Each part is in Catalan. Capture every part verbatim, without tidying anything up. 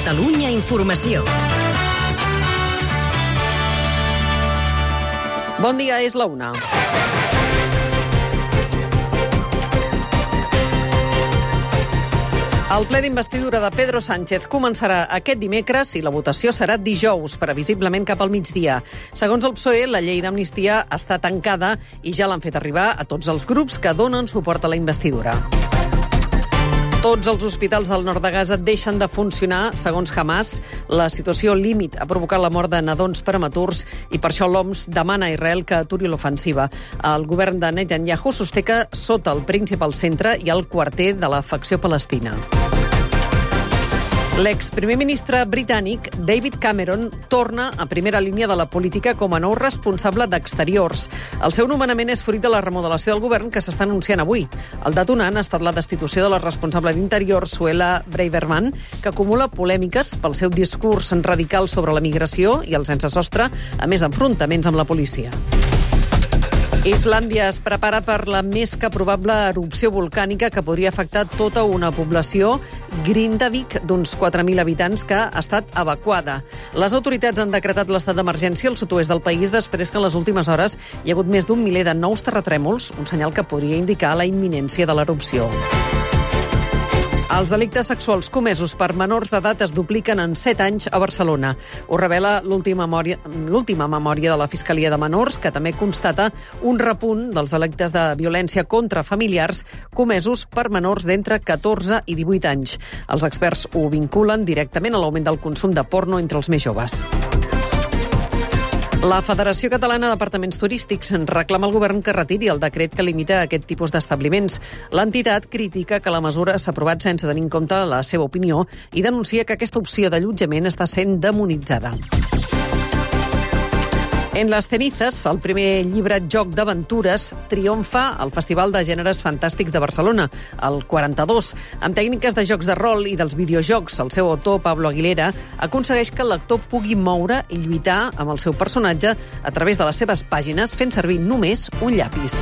Catalunya Informació. Bon dia, és la una. El ple d'investidura de Pedro Sánchez començarà aquest dimecres i la votació serà dijous, previsiblement cap al migdia. Segons el P S O E, la llei d'amnistia està tancada i ja l'han fet arribar a tots els grups que donen suport a la investidura. Tots els hospitals del nord de Gaza deixen de funcionar, segons Hamas. La situació límit ha provocat la mort de nadons prematurs i per això l'O M S demana a Israel que aturi l'ofensiva. El govern de Netanyahu sosté que sota el principal centre hi ha el quarter de la facció palestina. L'exprimer ministre britànic David Cameron torna a primera línia de la política com a nou responsable d'Exteriors. El seu nomenament és fruit de la remodelació del govern que s'està anunciant avui. El detonant ha estat la destitució de la responsable d'Interior, Suella Braverman, que acumula polèmiques pel seu discurs radical sobre la migració i el sense sostre, a més d'enfrontaments amb la policia. Islàndia es prepara per la més que probable erupció volcànica que podria afectar tota una població, Grindavik, d'uns quatre mil habitants, que ha estat evacuada. Les autoritats han decretat l'estat d'emergència al sud-oest del país després que en les últimes hores hi ha hagut més d'un miler de nous terratrèmols, un senyal que podria indicar la imminència de l'erupció. Els delictes sexuals comesos per menors d'edat es dupliquen en set anys a Barcelona. Ho revela l'última memòria, l'última memòria de la Fiscalia de Menors, que també constata un repunt dels delictes de violència contra familiars comesos per menors d'entre catorze i divuit anys. Els experts ho vinculen directament a l'augment del consum de porno entre els més joves. La Federació Catalana d'Apartaments Turístics reclama al govern que retiri el decret que limita aquest tipus d'establiments. L'entitat critica que la mesura s'ha aprovat sense tenir en compte la seva opinió i denuncia que aquesta opció d'allotjament està sent demonitzada. En les cenizas, el primer llibre joc d'aventures triomfa al Festival de Gèneres Fantàstics de Barcelona, el quaranta-dos. Amb tècniques de jocs de rol i dels videojocs, el seu autor, Pablo Aguilera, aconsegueix que el lector pugui moure i lluitar amb el seu personatge a través de les seves pàgines fent servir només un llapis.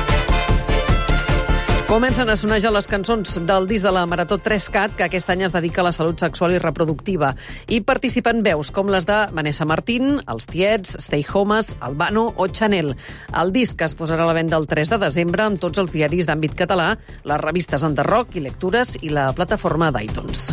Comencen a sonejar les cançons del disc de la Marató tres cat, que aquest any es dedica a la salut sexual i reproductiva. Hi participen veus com les de Vanessa Martín, els Tiets, Stay Homes, Albano o Chanel. El disc es posarà a la venda el tres de desembre amb tots els diaris d'àmbit català, les revistes Enderrock i Lectures i la plataforma d'iTunes.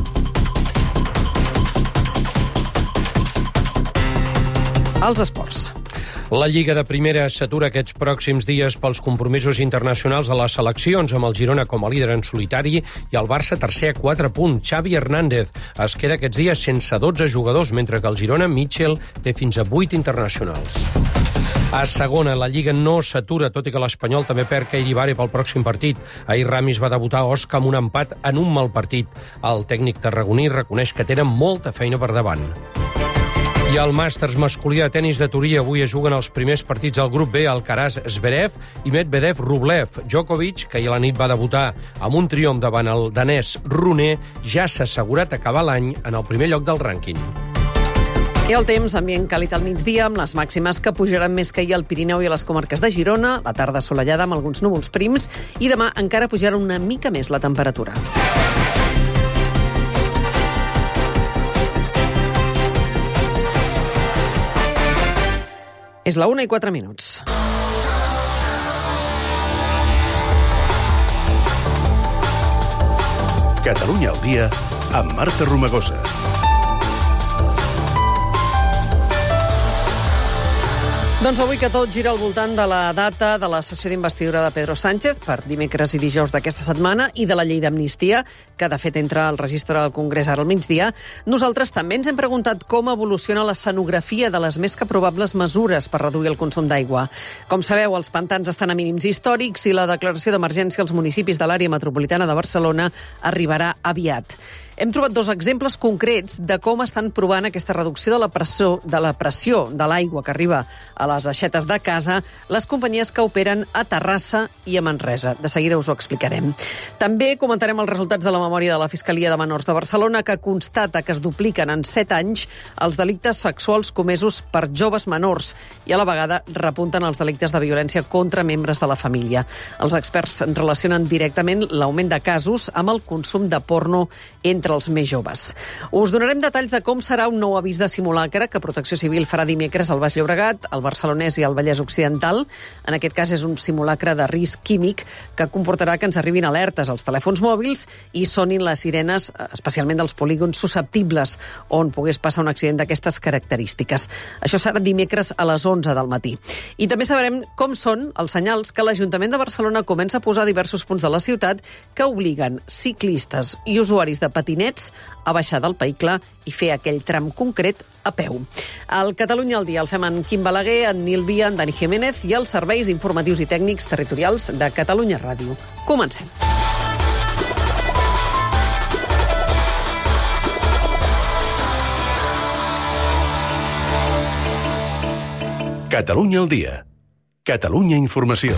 Els esports. La Lliga de Primera s'atura aquests pròxims dies pels compromisos internacionals de les seleccions, amb el Girona com a líder en solitari i el Barça tercer a quatre punts. Xavi Hernández es queda aquests dies sense dotze jugadors, mentre que el Girona, Mitchell, té fins a vuit internacionals. A segona, la Lliga no s'atura, tot i que l'Espanyol també perd Keidibare pel pròxim partit. Ahir Ramis va debutar a Osca amb un empat en un mal partit. El tècnic tarragoní reconeix que tenen molta feina per davant. I al Màsters masculí de tenis de Turí avui es juguen els primers partits del grup B, Alcaraz Zverev i Medvedev Rublev. Djokovic, que ahir a la nit va debutar amb un triomf davant el danès Rune, ja s'ha assegurat acabar l'any en el primer lloc del rànquing. I el temps, ambient càlid al migdia, amb les màximes que pujaran més que ahir al Pirineu i a les comarques de Girona, la tarda assolellada amb alguns núvols prims, i demà encara pujarà una mica més la temperatura. És la una i quatre minuts. Catalunya al dia amb Marta Romagosa. Doncs avui que tot gira al voltant de la data de la sessió d'investidura de Pedro Sánchez per dimecres i dijous d'aquesta setmana i de la llei d'amnistia, que de fet entra al registre del Congrés ara al migdia, nosaltres també ens hem preguntat com evoluciona l'escenografia de les més que probables mesures per reduir el consum d'aigua. Com sabeu, els pantans estan a mínims històrics i la declaració d'emergència als municipis de l'àrea metropolitana de Barcelona arribarà aviat. Hem trobat dos exemples concrets de com estan provant aquesta reducció de la pressió de la pressió de l'aigua que arriba a les aixetes de casa les companyies que operen a Terrassa i a Manresa. De seguida us ho explicarem. També comentarem els resultats de la memòria de la Fiscalia de Menors de Barcelona, que constata que es dupliquen en set anys els delictes sexuals comesos per joves menors i a la vegada repunten els delictes de violència contra membres de la família. Els experts relacionen directament l'augment de casos amb el consum de porno entre entre els més joves. Us donarem detalls de com serà un nou avís de simulacre que Protecció Civil farà dimecres al Baix Llobregat, al Barcelonès i al Vallès Occidental. En aquest cas és un simulacre de risc químic que comportarà que ens arribin alertes als telèfons mòbils i sonin les sirenes, especialment dels polígons susceptibles on pogués passar un accident d'aquestes característiques. Això serà dimecres a les onze del matí. I també sabrem com són els senyals que l'Ajuntament de Barcelona comença a posar a diversos punts de la ciutat que obliguen ciclistes i usuaris de patinets a baixar del vehicle i fer aquell tram concret a peu. El Catalunya al dia el fem en Quim Balaguer, en Nil Via, en Dani Jiménez i els serveis informatius i tècnics territorials de Catalunya Ràdio. Comencem. Catalunya al dia. Catalunya Informació.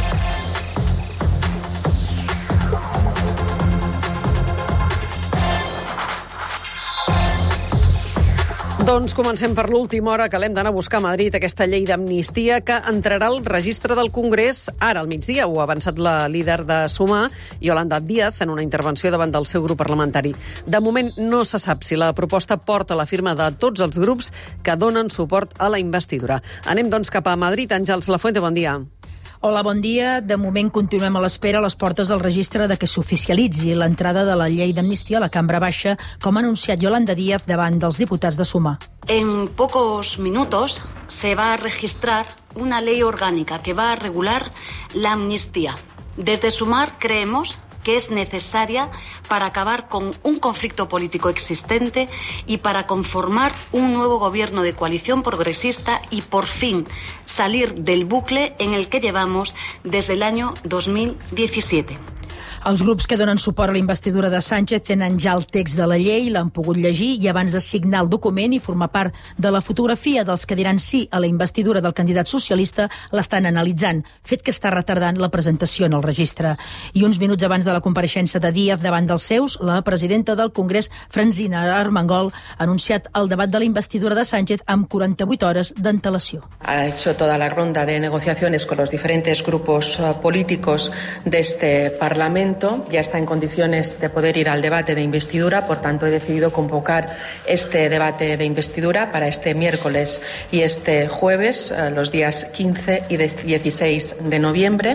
Doncs comencem per l'última hora, que l'hem d'anar a buscar a Madrid, aquesta llei d'amnistia que entrarà al registre del Congrés ara al migdia. Ho ha avançat la líder de Sumar, Yolanda Díaz, en una intervenció davant del seu grup parlamentari. De moment no se sap si la proposta porta la firma de tots els grups que donen suport a la investidura. Anem doncs cap a Madrid. Àngels Lafuente, bon dia. Hola, bon dia. De moment continuem a l'espera a les portes del registre de que s'oficialitzi l'entrada de la llei d'amnistia a la Cambra Baixa, com ha anunciat Yolanda Díaz davant dels diputats de Sumar. En pocos minutos se va a registrar una ley orgánica que va a regular la amnistía. Desde Sumar creemos que es necesaria para acabar con un conflicto político existente y para conformar un nuevo gobierno de coalición progresista y por fin salir del bucle en el que llevamos desde el año dos mil diecisiete. Els grups que donen suport a la investidura de Sánchez tenen ja el text de la llei, l'han pogut llegir i abans de signar el document i formar part de la fotografia dels que diran sí a la investidura del candidat socialista l'estan analitzant, fet que està retardant la presentació en el registre. I uns minuts abans de la compareixença de Díaz davant dels seus, la presidenta del Congrés, Francina Armengol, ha anunciat el debat de la investidura de Sánchez amb quaranta-vuit hores d'antelació. Ha hecho toda la ronda de negociaciones con los diferentes grupos políticos de este Parlamento. Ya está en condiciones de poder ir al debate de investidura, por tanto he decidido convocar este debate de investidura para este miércoles y este jueves, los días quince y dieciséis de noviembre.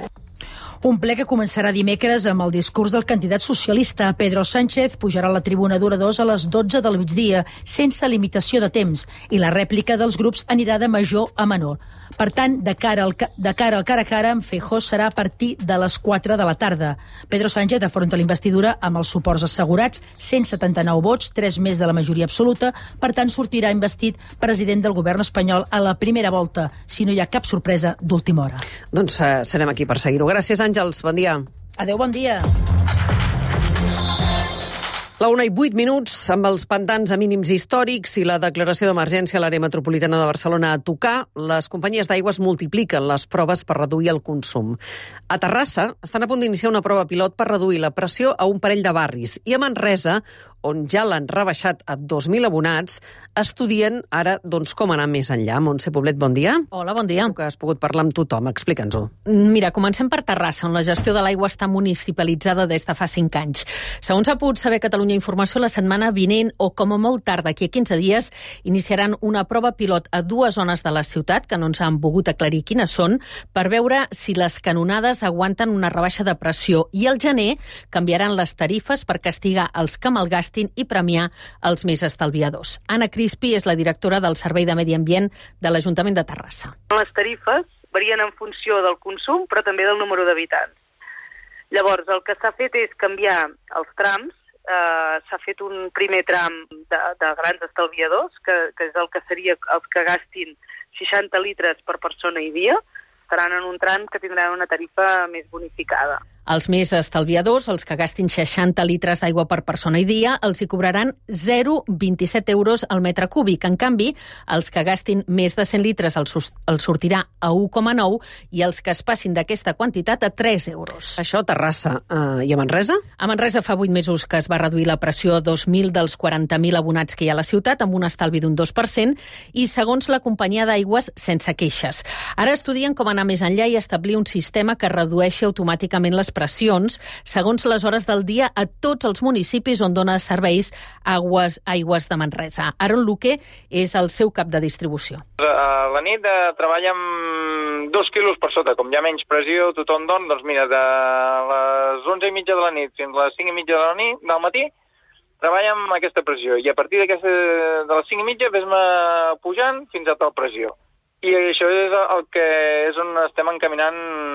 Un ple que començarà dimecres amb el discurs del candidat socialista. Pedro Sánchez pujarà a la tribuna d'oradors a les dotze del migdia, sense limitació de temps, i la rèplica dels grups anirà de major a menor. Per tant, de cara al, de cara, al cara a cara amb Feijóo serà a partir de les quatre de la tarda. Pedro Sánchez afronta la investidura amb els suports assegurats, cent setanta-nou vots, tres més de la majoria absoluta, per tant sortirà investit president del govern espanyol a la primera volta, si no hi ha cap sorpresa d'última hora. Doncs uh, serem aquí per seguir-ho. Gràcies, Àngels. Bon dia. Adéu, bon dia. La una i vuit minuts, amb els pantans a mínims històrics i la declaració d'emergència a l'àrea metropolitana de Barcelona a tocar, les companyies d'aigües multipliquen les proves per reduir el consum. A Terrassa estan a punt d'iniciar una prova pilot per reduir la pressió a un parell de barris. I a Manresa, on ja l'han rebaixat a dos mil abonats, estudien ara doncs, com anar més enllà. Montse Poblet, bon dia. Hola, bon dia. Tu que has pogut parlar amb tothom, explica'ns-ho. Mira, comencem per Terrassa, on la gestió de l'aigua està municipalitzada des de fa cinc anys. Segons ha pogut saber Catalunya Informació, la setmana vinent, o com a molt tard d'aquí a quinze dies, iniciaran una prova pilot a dues zones de la ciutat, que no ens han pogut aclarir quines són, per veure si les canonades aguanten una rebaixa de pressió. I al gener canviaran les tarifes per castigar els que malgasten i premiar els més estalviadors. Anna Crispi és la directora del Servei de Medi Ambient de l'Ajuntament de Terrassa. Les tarifes varien en funció del consum, però també del número d'habitants. Llavors, el que s'ha fet és canviar els trams. Eh, s'ha fet un primer tram de, de grans estalviadors, que, que és el que seria els que gastin seixanta litres per persona i dia. Estaran en un tram que tindran una tarifa més bonificada. Els més estalviadors, els que gastin seixanta litres d'aigua per persona i dia, els hi cobraran zero coma vint-i-set euros al metre cúbic. En canvi, els que gastin més de cent litres els, els sortirà a un coma nou i els que es passin d'aquesta quantitat a tres euros. Això a Terrassa. Uh, I a Manresa? A Manresa fa vuit mesos que es va reduir la pressió a dos mil dels quaranta mil abonats que hi ha a la ciutat, amb un estalvi d'un dos per cent, i segons la companyia d'aigües, sense queixes. Ara estudien com anar més enllà i establir un sistema que redueixi automàticament les pressions segons les hores del dia a tots els municipis on dona serveis Aigües, Aigües de Manresa. Aaron Luque és el seu cap de distribució. A la nit eh, treballa amb dos quilos per sota, com hi ha menys pressió, tothom dorm, doncs mira, de les onze i mitja de la nit fins a les cinc i mitja de la nit, del matí, treballa amb aquesta pressió, i a partir d'aquesta de les cinc i mitja ves-me pujant fins a tal pressió. I això és el que és on estem encaminant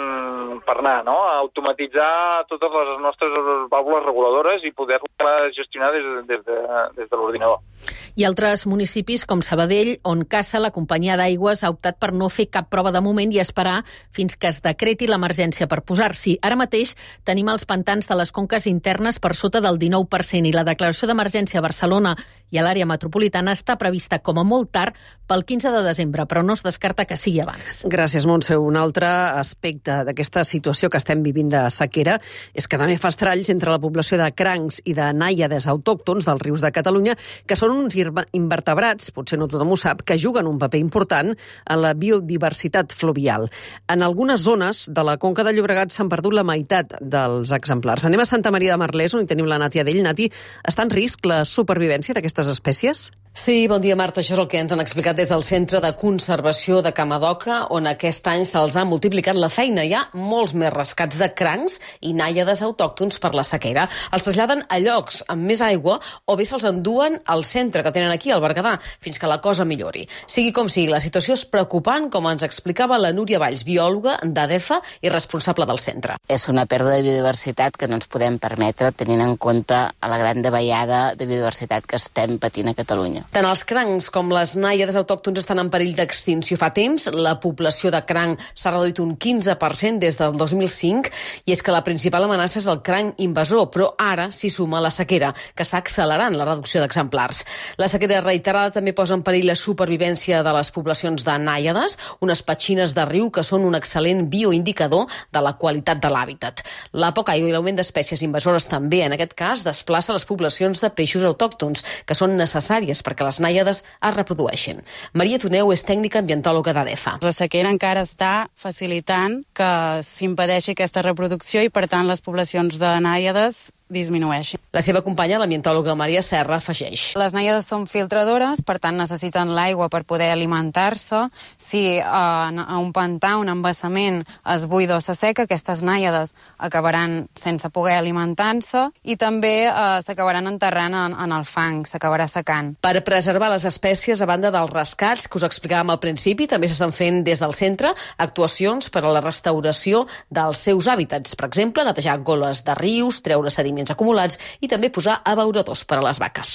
per anar, no? A automatitzar totes les nostres vàlvules reguladores i poder-les gestionar des, des de, des de l'ordinador. I altres municipis, com Sabadell, on Cassa, la companyia d'aigües, ha optat per no fer cap prova de moment i esperar fins que es decreti l'emergència per posar-s'hi. Ara mateix tenim els pantans de les conques internes per sota del dinou per cent i la declaració d'emergència a Barcelona i a l'àrea metropolitana està prevista com a molt tard pel quinze de desembre, però no es descarta que sigui abans. Gràcies, Montse. Un altre aspecte d'aquesta situació que estem vivint de sequera és que també fa estralls entre la població de crancs i de nàiades autòctons dels rius de Catalunya, que són uns invertebrats, potser no tothom ho sap, que juguen un paper important en la biodiversitat fluvial. En algunes zones de la Conca de Llobregat s'han perdut la meitat dels exemplars. Anem a Santa Maria de Merlès, on hi tenim la Nati Adell. Nati, està en risc la supervivència d'aquestes espècies? Sí, bon dia, Marta. Això és el que ens han explicat des del Centre de Conservació de Camadoca, on aquest any se'ls ha multiplicat la feina. Hi ha molts més rescats de crancs i nàiades autòctons per la sequera. Els traslladen a llocs amb més aigua o bé se'ls enduen al centre que tenen aquí, al Berguedà, fins que la cosa millori. Sigui com sigui, la situació és preocupant, com ens explicava la Núria Valls, biòloga d'ADEFA i responsable del centre. És una pèrdua de biodiversitat que no ens podem permetre tenint en compte la gran davallada de biodiversitat que estem patint a Catalunya. Tant els crancs com les nàiades autòctons estan en perill d'extinció fa temps. La població de cranc s'ha reduït un quinze per cent des del dos mil cinc i és que la principal amenaça és el cranc invasor, però ara s'hi suma la sequera, que està accelerant la reducció d'exemplars. La sequera reiterada també posa en perill la supervivència de les poblacions de nàiades, unes petxines de riu que són un excel·lent bioindicador de la qualitat de l'hàbitat. La poca aigua i l'augment d'espècies invasores també, en aquest cas, desplaça les poblacions de peixos autòctons, que són necessàries perquè les nàiades es reprodueixin. Maria Toneu és tècnica ambientòloga d'ADEFA. La sequera encara està facilitant que s'impedeixi aquesta reproducció i, per tant, les poblacions de nàiades disminueixin. La seva companya, l'ambientòloga Maria Serra, afegeix. Les nàiades són filtradores, per tant necessiten l'aigua per poder alimentar-se. Si a un pantà, un embassament es buida o s'asseca, aquestes nàiades acabaran sense poder alimentar-se i també eh, s'acabaran enterrant en, en el fang, s'acabarà secant. Per preservar les espècies, a banda dels rescats que us explicàvem al principi, també s'estan fent des del centre actuacions per a la restauració dels seus hàbitats. Per exemple, netejar goles de rius, treure sediments acumulats i també posar abeuradors per a les vaques.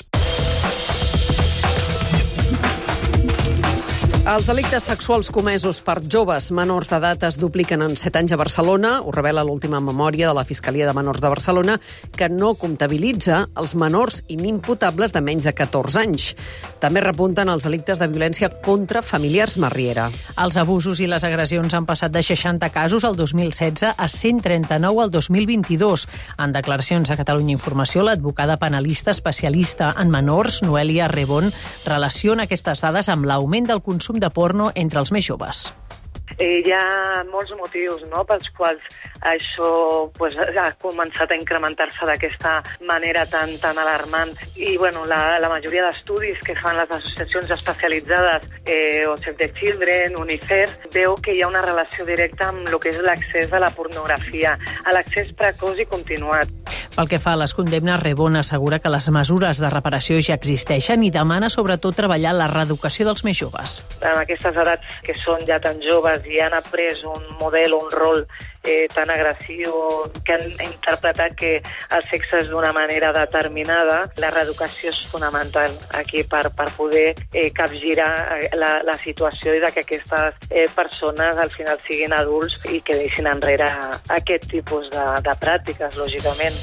Els delictes sexuals comesos per joves menors d'edat es dupliquen en set anys a Barcelona. Ho revela l'última memòria de la Fiscalia de Menors de Barcelona, que no comptabilitza els menors inimputables de menys de catorze anys. També repunten els delictes de violència contra familiars Marriera. Els abusos i les agressions han passat de seixanta casos al dos mil setze a cent trenta-nou al dos mil vint-i-dos. En declaracions a Catalunya Informació, l'advocada penalista especialista en menors, Noelia Rebon, relaciona aquestes dades amb l'augment del consum de porno entre els més joves. Eh, hi ha molts motius, no?, pels quals això pues, ha començat a incrementar-se d'aquesta manera tan, tan alarmant. I bueno, la, la majoria d'estudis que fan les associacions especialitzades, eh, o Save the Children, UNICEF, veu que hi ha una relació directa amb el que és l'accés a la pornografia, a l'accés precoç i continuat. Pel que fa a les condemnes, Rebon assegura que les mesures de reparació ja existeixen i demana sobretot treballar la reeducació dels més joves. En aquestes edats que són ja tan joves i han après un model o un rol eh, tan agressiu, que han interpretat que el sexe és d'una manera determinada, la reeducació és fonamental aquí per, per poder eh, capgirar la, la situació i de que aquestes eh, persones al final siguin adults i que deixin enrere aquest tipus de, de pràctiques, lògicament.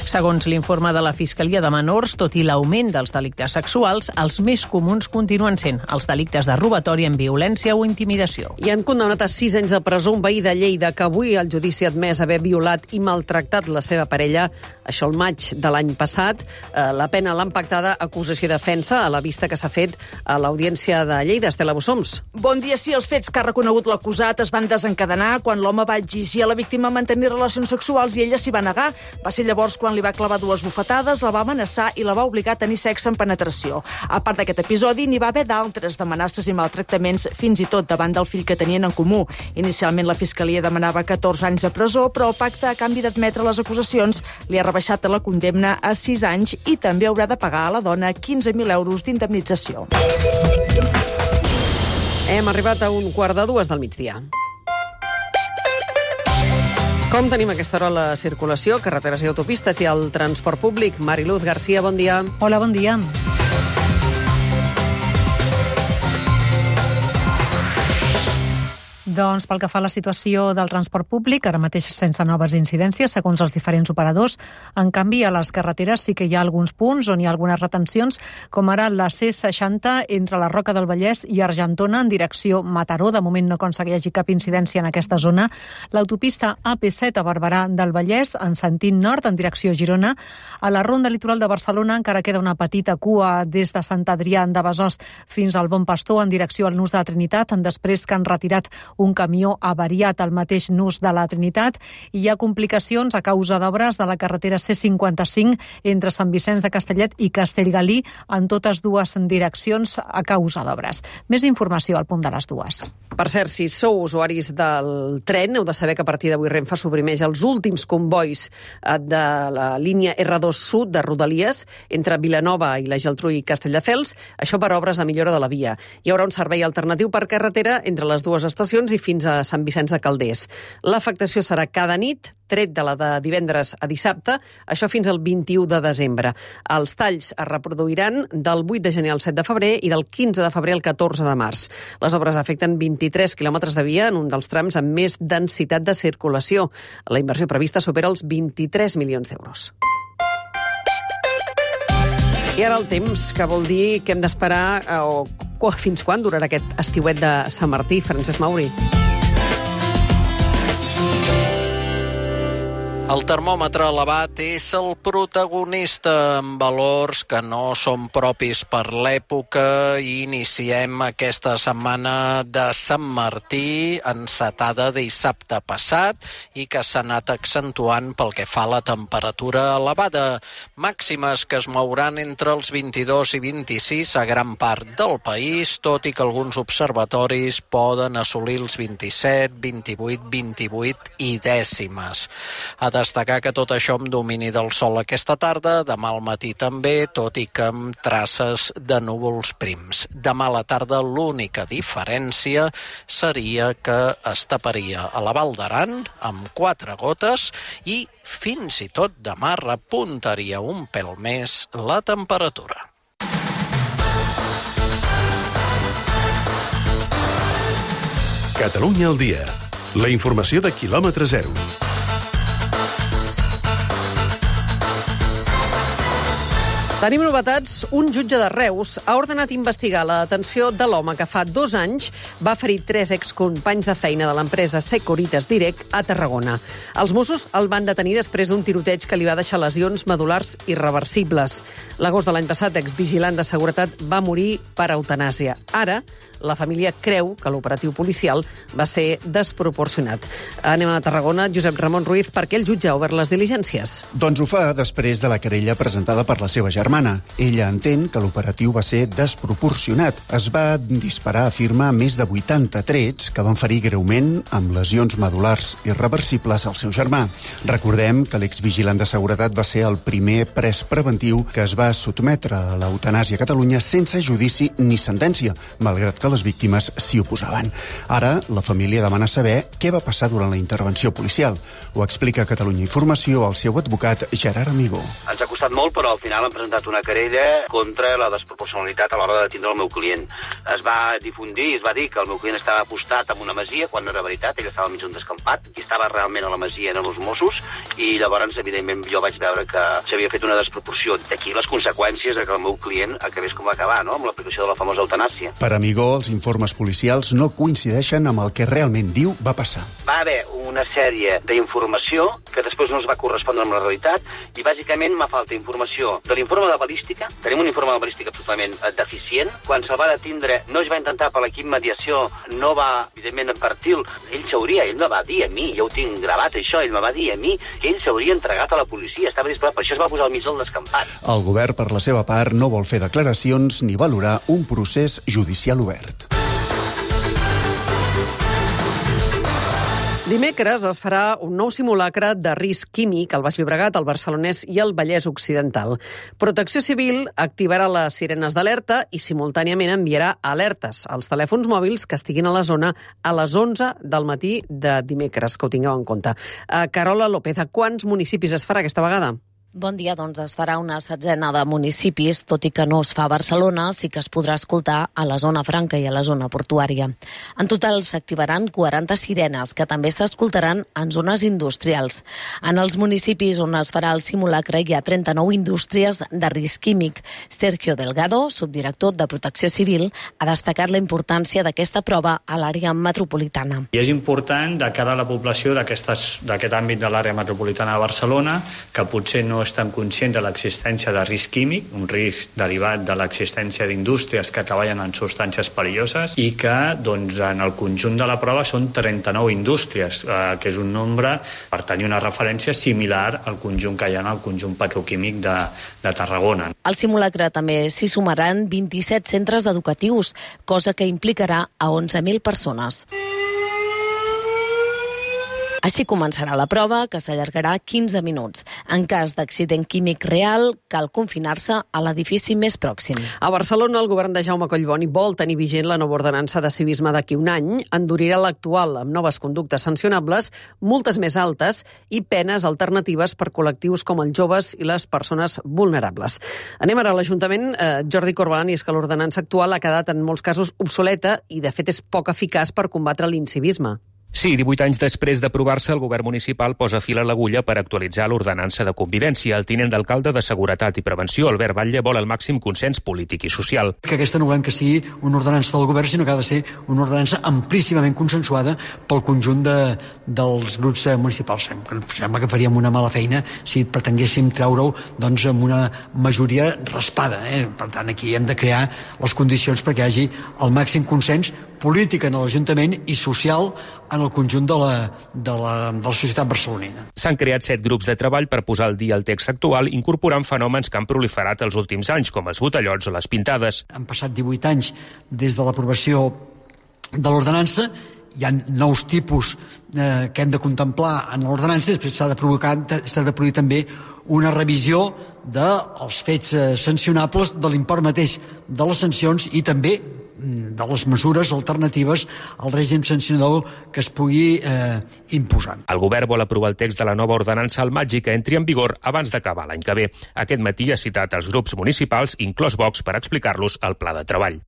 Segons l'informe de la Fiscalia de Menors, tot i l'augment dels delictes sexuals, els més comuns continuen sent els delictes de robatori amb violència o intimidació. I han condemnat a sis anys de presó un veí de Lleida que avui el judici ha admès haver violat i maltractat la seva parella, això el maig de l'any passat. Eh, la pena l'han pactada acusació i defensa a la vista que s'ha fet a l'Audiència de Lleida. Estela Bussoms. Bon dia. Sí, els fets que ha reconegut l'acusat es van desencadenar quan l'home va exigir a la víctima mantenir relacions sexuals i ella s'hi va negar. Va ser llavors quan li va clavar dues bufetades, la va amenaçar i la va obligar a tenir sexe en penetració. A part d'aquest episodi, n'hi va haver d'altres d'amenaces i maltractaments, fins i tot davant del fill que tenien en comú. Inicialment la Fiscalia demanava catorze anys de presó, però el pacte, a canvi d'admetre les acusacions, li ha rebaixat la condemna a sis anys i també haurà de pagar a la dona quinze mil euros d'indemnització. Hem arribat a un quart de dues del migdia. Com tenim a aquesta hora la circulació, carreteres i autopistes i el transport públic? Mariluz García, bon dia. Hola, bon dia. Doncs pel que fa a la situació del transport públic, ara mateix sense noves incidències, segons els diferents operadors. En canvi, a les carreteres sí que hi ha alguns punts on hi ha algunes retencions, com ara la C seixanta entre la Roca del Vallès i Argentona en direcció Mataró. De moment no consta que hi hagi cap incidència en aquesta zona. L'autopista A P set a Barberà del Vallès en sentit nord en direcció Girona. A la Ronda Litoral de Barcelona encara queda una petita cua des de Sant Adrià de Besòs fins al Bon Pastor en direcció al Nus de la Trinitat, després que han retirat un camió avariat al mateix nus de la Trinitat. Hi ha complicacions a causa d'obres de la carretera C cinquanta-cinc entre Sant Vicenç de Castellet i Castellgalí en totes dues direccions a causa d'obres. Més informació al punt de les dues. Per cert, si sou usuaris del tren, heu de saber que a partir d'avui Renfe suprimeix els últims combois de la línia erre dos Sud de Rodalies entre Vilanova i la Geltrú i Castelldefels, això per obres de millora de la via. Hi haurà un servei alternatiu per carretera entre les dues estacions i fins a Sant Vicenç de Calders. L'afectació serà cada nit, tret de la de divendres a dissabte, això fins al vint-i-u de desembre. Els talls es reproduiran del vuit de gener al set de febrer i del quinze de febrer al catorze de març. Les obres afecten vint-i-tres quilòmetres de via en un dels trams amb més densitat de circulació. La inversió prevista supera els vint-i-tres milions d'euros. I ara el temps, que vol dir que hem d'esperar eh, o fins quan durarà aquest estiuet de Sant Martí, Francesc Mauri? El termòmetre elevat és el protagonista amb valors que no són propis per l'època i iniciem aquesta setmana de Sant Martí encetada dissabte passat i que s'ha anat accentuant pel que fa a la temperatura elevada. Màximes que es mouran entre els vint-i-dos i vint-i-sis a gran part del país, tot i que alguns observatoris poden assolir els vint-i-set, vint-i-vuit, vint-i-vuit i dècimes. A destacar que tot això amb domini del sol aquesta tarda, demà al matí també, tot i que amb traces de núvols prims. Demà a la tarda l'única diferència seria que es taparia a la Val d'Aran amb quatre gotes i fins i tot demà repuntaria un pèl més la temperatura. Catalunya al dia. La informació de quilòmetre zero. Tenim novetats. Un jutge de Reus ha ordenat investigar la detenció de l'home que fa dos anys va ferir tres excompanys de feina de l'empresa Securitas Direct a Tarragona. Els Mossos el van detenir després d'un tiroteig que li va deixar lesions medul·lars irreversibles. L'agost de l'any passat, exvigilant de seguretat va morir per eutanàsia. Ara, la família creu que l'operatiu policial va ser desproporcionat. Anem a Tarragona. Josep Ramon Ruiz, per què el jutge ha obert les diligències? Doncs ho fa després de la querella presentada per la seva germana. Ella entén que l'operatiu va ser desproporcionat. Es va disparar, afirma, més de vuitanta trets que van ferir greument amb lesions medul·lars irreversibles al seu germà. Recordem que l'exvigilant de seguretat va ser el primer pres preventiu que es va sotmetre a l'eutanàsia a Catalunya sense judici ni sentència, malgrat que les víctimes s'hi oposaven. Ara, la família demana saber què va passar durant la intervenció policial. Ho explica a Catalunya Informació el seu advocat Gerard Amigó. Ens ha costat molt, però al final hem presentat presentat una querella contra la desproporcionalitat a l'hora de tindre el meu client. Es va difundir, es va dir que el meu client estava apostat en una masia, quan no era veritat, ell estava al mig d'un descampat, i estava realment a la masia eren els Mossos, i llavors, evidentment, jo vaig veure que s'havia fet una desproporció. D'aquí les conseqüències de que el meu client acabés com va acabar, no?, amb l'aplicació de la famosa eutanàsia. Per Amigó, els informes policials no coincideixen amb el que realment diu va passar. Va haver una sèrie d'informació que després no es va correspondre amb la realitat, i bàsicament m'ha falta informació de l'informe de balística. Tenim un informe de balística absolutament deficient. Quan se'l va detindre, no es va intentar per l'equip mediació, no va, evidentment, advertir. Ell s'hauria, ell me va dir a mi, jo ho tinc gravat això, ell me va dir a mi que ell s'hauria entregat a la policia, estava disparat, per això es va posar al mig del descampat. El govern, per la seva part, no vol fer declaracions ni valorar un procés judicial obert. Dimecres es farà un nou simulacre de risc químic al Baix Llobregat, al Barcelonès i al Vallès Occidental. Protecció Civil activarà les sirenes d'alerta i simultàniament enviarà alertes als telèfons mòbils que estiguin a la zona a les onze del matí de dimecres, que ho tingueu en compte. Uh, Carola López, a quants municipis es farà aquesta vegada? Bon dia, doncs es farà una setzena de municipis, tot i que no es fa a Barcelona, sí que es podrà escoltar a la zona franca i a la zona portuària. En total s'activaran quaranta sirenes, que també s'escoltaran en zones industrials. En els municipis on es farà el simulacre hi ha trenta-nou indústries de risc químic. Sergio Delgado, subdirector de Protecció Civil, ha destacat la importància d'aquesta prova a l'àrea metropolitana. I és important de cara a la població d'aquest àmbit de l'àrea metropolitana de Barcelona, que potser no estan conscients de l'existència de risc químic, un risc derivat de l'existència d'indústries que treballen en substàncies perilloses, i que doncs, en el conjunt de la prova són trenta-nou indústries, eh, que és un nombre per tenir una referència similar al conjunt que hi ha en el conjunt petroquímic de, de Tarragona. Al simulacre també s'hi sumaran vint-i-set centres educatius, cosa que implicarà a onze mil persones. Així començarà la prova, que s'allargarà quinze minuts. En cas d'accident químic real, cal confinar-se a l'edifici més pròxim. A Barcelona, el govern de Jaume Collboni vol tenir vigent la nova ordenança de civisme d'aquí un any, endurirà l'actual amb noves conductes sancionables, multes més altes i penes alternatives per col·lectius com els joves i les persones vulnerables. Anem ara a l'Ajuntament. Eh, Jordi Corbalan, i és que l'ordenança actual ha quedat en molts casos obsoleta i, de fet, és poc eficaç per combatre l'incivisme. Sí, divuit anys després d'aprovar-se, el govern municipal posa fil a l'agulla per actualitzar l'ordenança de convivència. El tinent d'alcalde de Seguretat i Prevenció, Albert Batlle, vol el màxim consens polític i social. Que aquesta no volem que sigui una ordenança del govern, sinó que ha de ser una ordenança amplíssimament consensuada pel conjunt de, dels grups municipals. Sembla que faríem una mala feina si pretenguéssim treure-ho doncs, amb una majoria raspada. Eh? Per tant, aquí hem de crear les condicions perquè hi hagi el màxim consens polític en l'Ajuntament i social en el conjunt de la, de la, de la societat barcelonina. S'han creat set grups de treball per posar al dia el text actual, incorporant fenòmens que han proliferat els últims anys, com els botellots o les pintades. Han passat divuit anys des de l'aprovació de l'ordenança, hi ha nous tipus eh, que hem de contemplar en l'ordenança, després s'ha de provocar, s'ha de produir també una revisió dels fets eh, sancionables, de l'import mateix de les sancions i també de les mesures alternatives al règim sancionador que es pugui eh, imposar. El govern vol aprovar el text de la nova ordenança al maig i que entri en vigor abans d'acabar l'any que ve. Aquest matí ha citat els grups municipals, inclòs Vox, per explicar-los el pla de treball.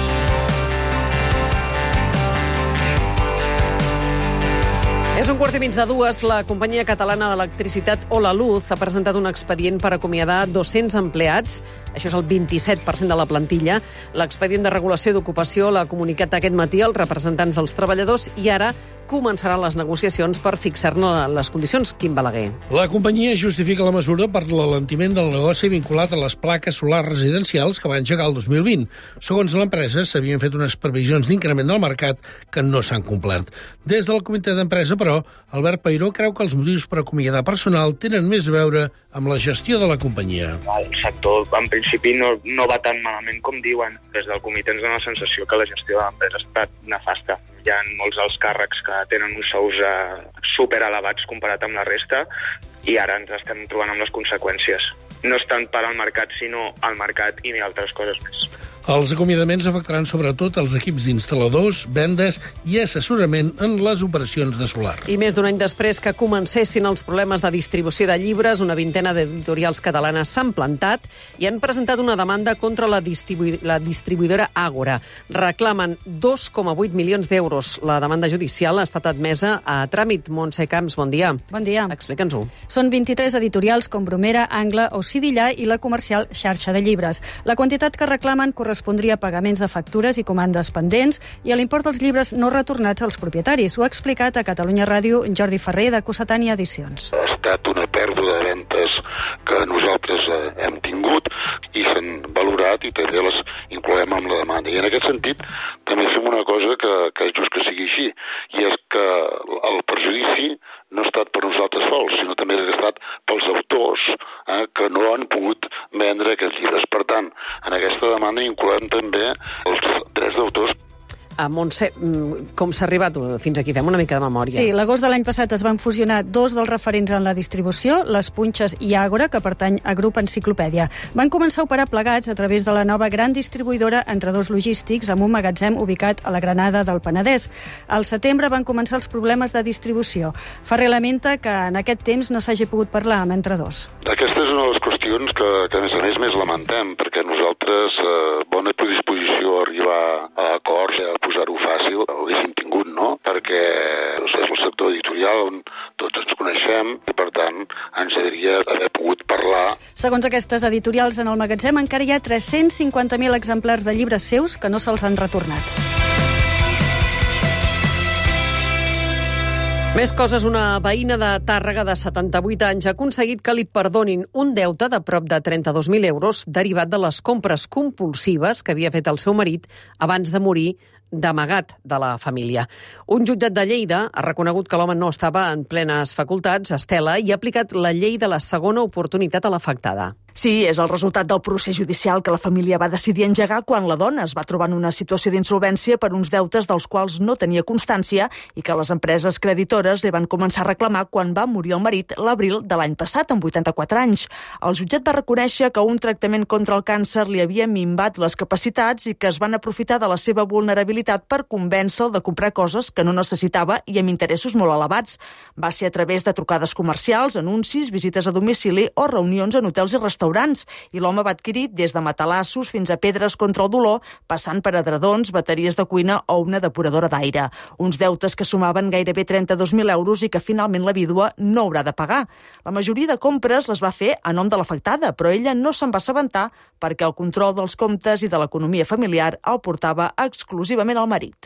És un quart i mig de dues. La companyia catalana d'electricitat Hola Luz ha presentat un expedient per acomiadar dos-cents empleats. Això és el vint-i-set per cent de la plantilla. L'expedient de regulació d'ocupació l'ha comunicat aquest matí als representants dels treballadors i ara començaran les negociacions per fixar-ne les condicions. Quim Balaguer. La companyia justifica la mesura per l'alentiment del negoci vinculat a les plaques solars residencials que va engegar el dos mil vint. Segons l'empresa, s'havien fet unes previsions d'increment del mercat que no s'han complert. Des del comitè d'empresa, però, Albert Peiró creu que els motius per acomiadar personal tenen més a veure amb la gestió de la companyia. El sector, en principi, no, no va tan malament com diuen. Des del comitè ens dona la sensació que la gestió de l'empresa ha estat nefasta. Hi ha molts dels càrrecs que tenen uns sous eh, superelevats comparat amb la resta i ara ens estem trobant amb les conseqüències. No és tant per al mercat, sinó al mercat i altres coses més. Els acomiadaments afectaran sobretot els equips d'instal·ladors, vendes i assessorament en les operacions de solar. I més d'un any després que comencessin els problemes de distribució de llibres, una vintena d'editorials catalanes s'han plantat i han presentat una demanda contra la, distribu la distribuïdora Àgora. Reclamen dos coma vuit milions d'euros. La demanda judicial ha estat admesa a tràmit. Montse Camps, bon dia. Bon dia. Explica'ns-ho. Són vint-i-tres editorials com Bromera, Angle o Sidillà i la comercial Xarxa de Llibres. La quantitat que reclamen correspondria a pagaments de factures i comandes pendents i a l'import dels llibres no retornats als propietaris. Ho ha explicat a Catalunya Ràdio Jordi Ferrer, de Cossetània Edicions. Ha estat una pèrdua de ventes que nosaltres eh, hem tingut i s'han valorat i també les incloem amb la demanda. I en aquest sentit també fem una cosa que, que és just que sigui així, i és que el perjudici no ha estat per nosaltres sols, sinó també ha estat pels autors eh, que no han pogut vendre aquests llibres. Per tant, en aquesta demanda incloem també els drets d'autors. A Montse, com s'ha arribat fins aquí? Fem una mica de memòria. Sí, l'agost de l'any passat es van fusionar dos dels referents en la distribució, les Punxes i Àgora, que pertany a Grup Enciclopèdia. Van començar a operar plegats a través de la nova gran distribuïdora Entre Dos Logístics, amb un magatzem ubicat a la Granada del Penedès. Al setembre van començar els problemes de distribució. Ferrer lamenta que en aquest temps no s'hagi pogut parlar amb Entre Dos. Aquesta és una de les qüestions que, que a més a més, més lamentem, perquè nosaltres, eh, bona predisposició a arribar a acords, a posar-ho fàcil, ho haguéssim tingut, no? Perquè és el sector editorial on tots ens coneixem i, per tant, ens agradaria haver pogut parlar. Segons aquestes editorials, en el magatzem encara hi ha tres-cents cinquanta mil exemplars de llibres seus que no se'ls han retornat. Més coses, una veïna de Tàrrega de setanta-vuit anys ha aconseguit que li perdonin un deute de prop de trenta-dos mil euros derivat de les compres compulsives que havia fet el seu marit abans de morir d'amagat de la família. Un jutjat de Lleida ha reconegut que l'home no estava en plenes facultats, Estela, i ha aplicat la llei de la segona oportunitat a l'afectada. Sí, és el resultat del procés judicial que la família va decidir engegar quan la dona es va trobar en una situació d'insolvència per uns deutes dels quals no tenia constància i que les empreses creditores li van començar a reclamar quan va morir el marit l'abril de l'any passat, amb vuitanta-quatre anys. El jutjat va reconèixer que un tractament contra el càncer li havia minvat les capacitats i que es van aprofitar de la seva vulnerabilitat per convèncer-lo de comprar coses que no necessitava i amb interessos molt elevats. Va ser a través de trucades comercials, anuncis, visites a domicili o reunions en hotels i restaurants, i l'home va adquirir des de matalassos fins a pedres contra el dolor, passant per edredons, bateries de cuina o una depuradora d'aire. Uns deutes que sumaven gairebé trenta-dos mil euros i que finalment la vídua no haurà de pagar. La majoria de compres les va fer a nom de l'afectada, però ella no se'n va assabentar perquè el control dels comptes i de l'economia familiar el portava exclusivament el marit.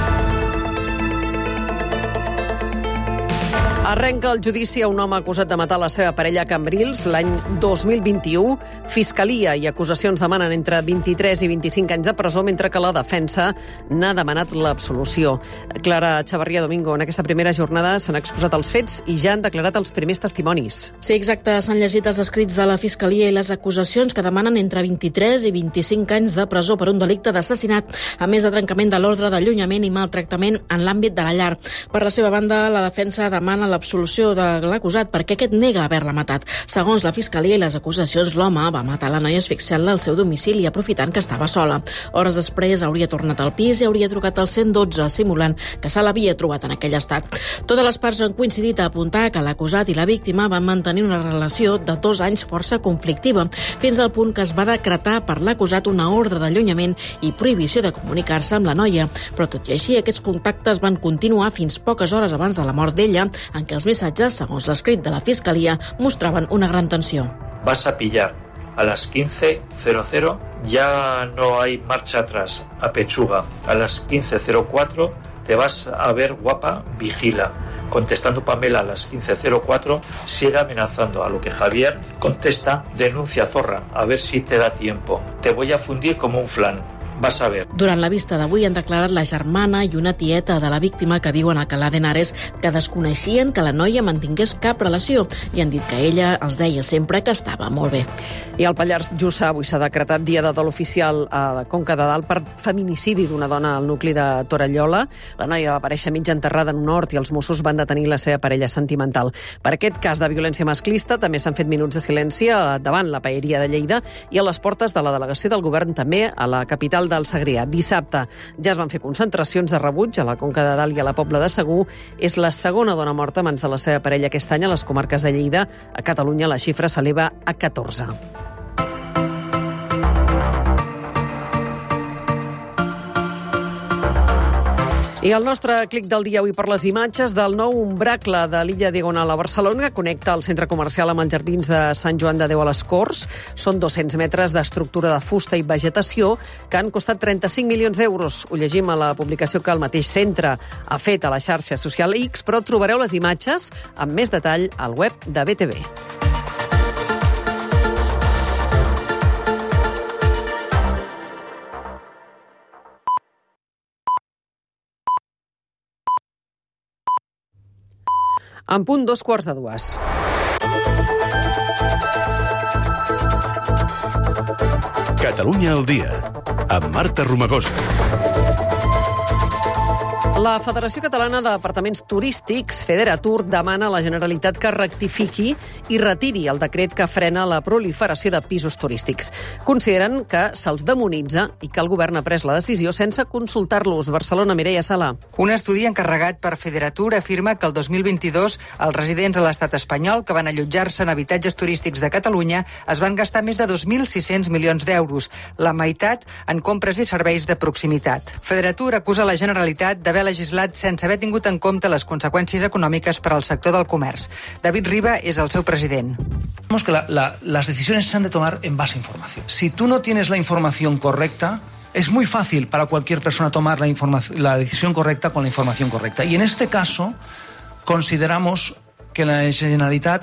Arrenca el judici a un home acusat de matar la seva parella a Cambrils l'any dos mil vint-i-u. Fiscalia i acusacions demanen entre vint-i-tres i vint-i-cinc anys de presó, mentre que la defensa n'ha demanat l'absolució. Clara Chavarria Domingo, en aquesta primera jornada s'han exposat els fets i ja han declarat els primers testimonis. Sí, exacte. S'han llegit els escrits de la Fiscalia i les acusacions que demanen entre vint-i-tres i vint-i-cinc anys de presó per un delicte d'assassinat, a més de trencament de l'ordre d'allunyament i maltractament en l'àmbit de la llar. Per la seva banda, la defensa demana la l'absolució de l'acusat perquè aquest nega haver-la matat. Segons la Fiscalia i les acusacions, l'home va matar la noia asfixiant-la al seu domicili aprofitant que estava sola. Hores després hauria tornat al pis i hauria trucat al cent dotze, simulant que se l'havia trobat en aquell estat. Totes les parts han coincidit a apuntar que l'acusat i la víctima van mantenir una relació de dos anys força conflictiva, fins al punt que es va decretar per l'acusat una ordre d'allunyament i prohibició de comunicar-se amb la noia. Però tot i així, aquests contactes van continuar fins poques hores abans de la mort d'ella, en que els missatges, segons l'escrit de la Fiscalia, mostraven una gran tensió. Vas a pillar a las quince cero cero, ya no hay marcha atrás, a pechuga. A las quince cero cuatro te vas a ver guapa, vigila. Contestando Pamela a las quince cero cuatro, sigue amenazando, a lo que Javier contesta, denuncia zorra, a ver si te da tiempo. Te voy a fundir como un flan. vas a ver. Durant la vista d'avui han declarat la germana i una tieta de la víctima que viuen a Alcalá de Henares que desconeixien que la noia mantingués cap relació i han dit que ella els deia sempre que estava molt bé. I al Pallars Jussà avui s'ha decretat dia de dol oficial a la Conca de Dalt per feminicidi d'una dona al nucli de Torallola. La noia va aparèixer mig enterrada en un hort i els Mossos van detenir la seva parella sentimental. Per aquest cas de violència masclista també s'han fet minuts de silenci davant la paeria de Lleida i a les portes de la delegació del govern també a la capital del Segrià. Dissabte ja es van fer concentracions de rebuig a la Conca de Dalt i a la Pobla de Segur. És la segona dona morta a mans de la seva parella aquest any a les comarques de Lleida. A Catalunya la xifra s'eleva a catorze. I el nostre clic del dia avui per les imatges del nou ombracle de l'illa Diagonal a Barcelona que connecta el centre comercial amb els jardins de Sant Joan de Déu a les Corts. Són dos-cents metres d'estructura de fusta i vegetació que han costat trenta-cinc milions d'euros. Ho llegim a la publicació que el mateix centre ha fet a la xarxa social X, però trobareu les imatges amb més detall al web de B T V. En punt dos quarts de dues. Catalunya al dia, amb Marta Romagosa. La Federació Catalana d'Apartaments Turístics, Federatur, demana a la Generalitat que rectifiqui i retiri el decret que frena la proliferació de pisos turístics. Consideren que se'ls demonitza i que el govern ha pres la decisió sense consultar-los. Barcelona, Mireia Sala. Un estudi encarregat per Federatur afirma que el dos mil vint-i-dos els residents a l'estat espanyol que van allotjar-se en habitatges turístics de Catalunya es van gastar més de dos mil sis-cents milions d'euros, la meitat en compres i serveis de proximitat. Federatur acusa la Generalitat d'haver legislat sense haver tingut en compte les conseqüències econòmiques per al sector del comerç. David Riba és el seu president. Vemos que la, la, las decisiones se han de tomar en base a información. Si tú no tienes la información correcta, es muy fácil para cualquier persona tomar la, la decisión correcta con la información correcta. Y en este caso, consideramos que la Generalitat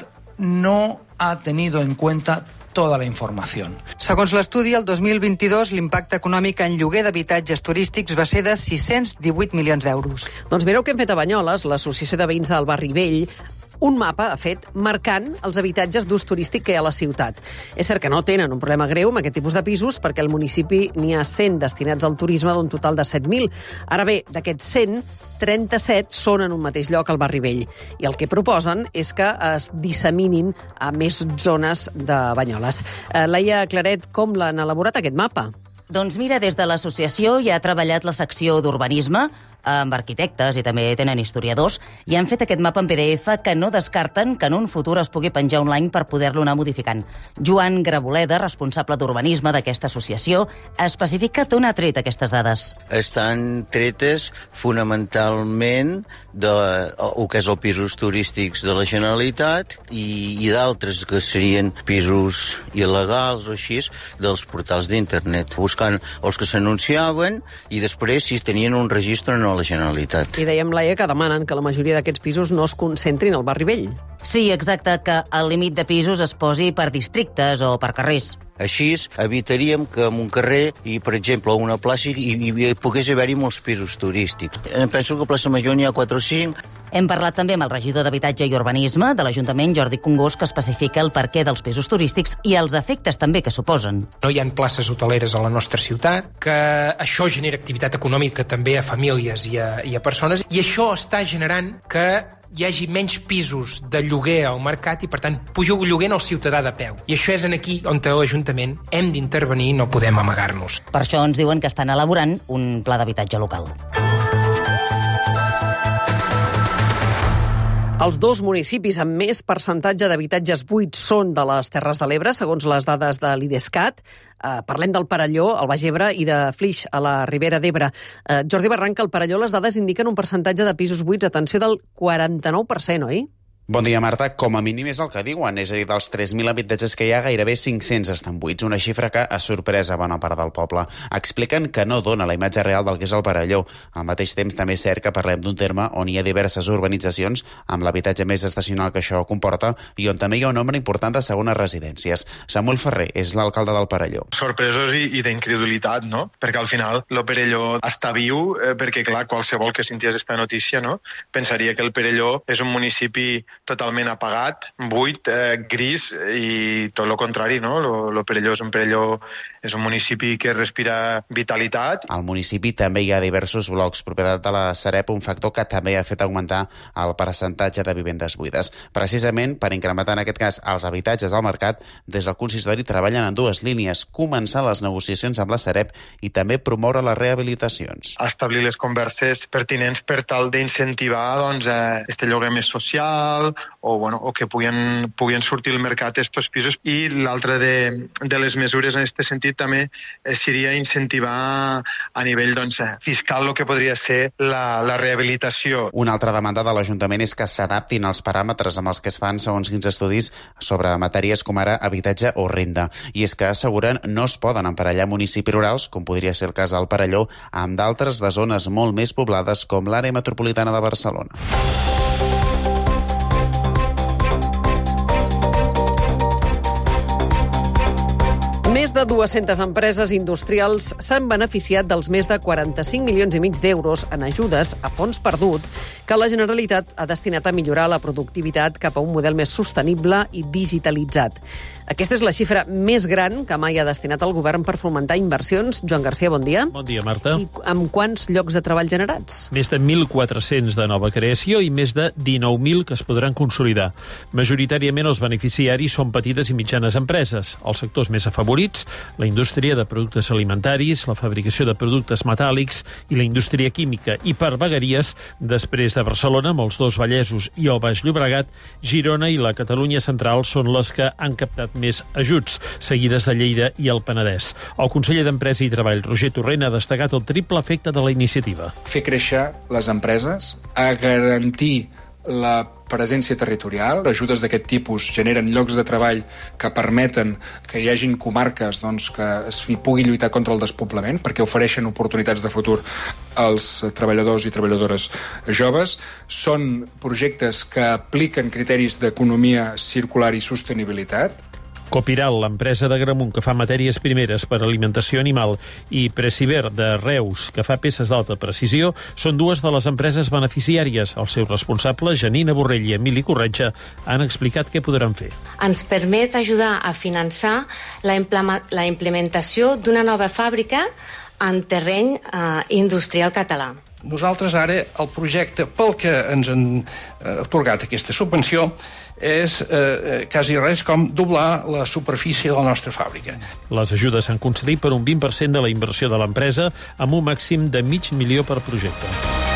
no ha tenido en cuenta tota la informació. Segons l'estudi, el dos mil vint-i-dos l'impacte econòmic en lloguer d'habitatges turístics va ser de sis-cents divuit milions d'euros. Doncs mireu què hem fet a Banyoles, l'Associació de Veïns del Barri Vell, un mapa ha fet marcant els habitatges d'ús turístic que hi ha a la ciutat. És cert que no tenen un problema greu amb aquest tipus de pisos perquè al municipi n'hi ha cent destinats al turisme d'un total de set mil. Ara bé, d'aquests cent, trenta-set són en un mateix lloc al Barri Vell. I el que proposen és que es disseminin a més zones de Banyoles. Eh, Laia Claret, com l'han elaborat aquest mapa? Doncs mira, des de l'associació ja ha treballat la secció d'urbanisme amb arquitectes i també tenen historiadors i han fet aquest mapa en P D F que no descarten que en un futur es pugui penjar online per poder-lo anar modificant. Joan Graboleda, responsable d'urbanisme d'aquesta associació, especifica d'on ha tret aquestes dades. Estan tretes fonamentalment de el que és els pisos turístics de la Generalitat i, i d'altres que serien pisos il·legals o així dels portals d'internet, buscant els que s'anunciaven i després si tenien un registre o no la Generalitat. I dèiem, Laia, que demanen que la majoria d'aquests pisos no es concentrin al Barri Vell. Sí, exacte, que el límit de pisos es posi per districtes o per carrers. Així evitaríem que en un carrer i, per exemple, a una plaça hi, hi, hi pogués haver-hi molts pisos turístics. Penso que a Plaça Major n'hi ha quatre o cinc. Hem parlat també amb el regidor d'Habitatge i Urbanisme de l'Ajuntament, Jordi Congost, que especifica el perquè dels pisos turístics i els efectes també que suposen. No hi ha places hoteleres a la nostra ciutat, que això genera activitat econòmica també a famílies i a, i a persones, i això està generant que hi hagi menys pisos de lloguer al mercat i, per tant, puja el lloguer al ciutadà de peu. I això és en aquí on l'Ajuntament hem d'intervenir i no podem amagar-nos. Per això ens diuen que estan elaborant un pla d'habitatge local. Els dos municipis amb més percentatge d'habitatges buits són de les Terres de l'Ebre, segons les dades de l'Idescat. Eh, parlem del Perelló, al Baix Ebre, i de Flix, a la Ribera d'Ebre. Eh, Jordi Barranca, al Perelló les dades indiquen un percentatge de pisos buits, atenció, del quaranta-nou per cent, oi? Bon dia, Marta. Com a mínim és el que diuen, és a dir, dels tres mil habitatges que hi ha, gairebé cinc-cents estan buits, una xifra que ha sorprès a bona part del poble. Expliquen que no dona la imatge real del que és el Perelló. Al mateix temps, també és cert que parlem d'un terme on hi ha diverses urbanitzacions, amb l'habitatge més estacional que això comporta, i on també hi ha un nombre important de segones residències. Samuel Ferrer és l'alcalde del Perelló. Sorpresos i, i d'incredulitat, no? Perquè al final el Perelló està viu, eh, perquè clar, qualsevol que senties esta notícia, no? Pensaria que el Perelló és un municipi totalment apagat, buit, eh, gris, i tot el contrari, no? Lo, lo Perelló és un Perelló, és un municipi que respira vitalitat. Al municipi també hi ha diversos blocs, propietat de la Sareb, un factor que també ha fet augmentar el percentatge de vivendes buides. Precisament per incrementar en aquest cas els habitatges al mercat, des del consistori treballen en dues línies, començar les negociacions amb la Sareb i també promoure les rehabilitacions. Establir les converses pertinents per tal d'incentivar doncs, eh, este lloguer més social, o, bueno, o que puguen, puguen sortir al mercat estos pisos. I l'altra de, de les mesures en aquest sentit també eh, seria incentivar a nivell doncs, fiscal el que podria ser la, la rehabilitació. Una altra demanda de l'Ajuntament és que s'adaptin els paràmetres amb els que es fan segons quins estudis sobre matèries com ara habitatge o renda. I és que asseguren no es poden emparellar municipis rurals, com podria ser el cas del Perelló, amb d'altres de zones molt més poblades com l'àrea metropolitana de Barcelona. Més de dues-centes empreses industrials s'han beneficiat dels més de quaranta-cinc milions i mig d'euros en ajudes a fons perdut que la Generalitat ha destinat a millorar la productivitat cap a un model més sostenible i digitalitzat. Aquesta és la xifra més gran que mai ha destinat el govern per fomentar inversions. Joan Garcia, bon dia. Bon dia, Marta. I amb quants llocs de treball generats? Més de mil quatre-cents de nova creació i més de dinou mil que es podran consolidar. Majoritàriament els beneficiaris són petites i mitjanes empreses. Els sectors més afavorits, la indústria de productes alimentaris, la fabricació de productes metàl·lics i la indústria química. I per vegueries, després de Barcelona, amb els dos Vallesos i el Baix Llobregat, Girona i la Catalunya Central són les que han captat més ajuts, seguides de Lleida i el Penedès. El conseller d'Empresa i Treball, Roger Torrent, ha destacat el triple efecte de la iniciativa. Fer créixer les empreses, a garantir la presència territorial. Ajudes d'aquest tipus generen llocs de treball que permeten que hi hagin comarques doncs, que es pugui lluitar contra el despoblament, perquè ofereixen oportunitats de futur als treballadors i treballadores joves. Són projectes que apliquen criteris d'economia circular i sostenibilitat. Copiral, l'empresa de Gramunt que fa matèries primeres per alimentació animal, i Preciver de Reus, que fa peces d'alta precisió, són dues de les empreses beneficiàries. Els seus responsables, Janina Borrell i Emili Corretja, han explicat què podran fer. Ens permet ajudar a finançar la, la implementació d'una nova fàbrica en terreny eh, industrial català. Nosaltres ara, el projecte pel que ens han eh, atorgat aquesta subvenció és eh, quasi res com doblar la superfície de la nostra fàbrica. Les ajudes s'han concedit per un vint per cent de la inversió de l'empresa, amb un màxim de mig milió per projecte.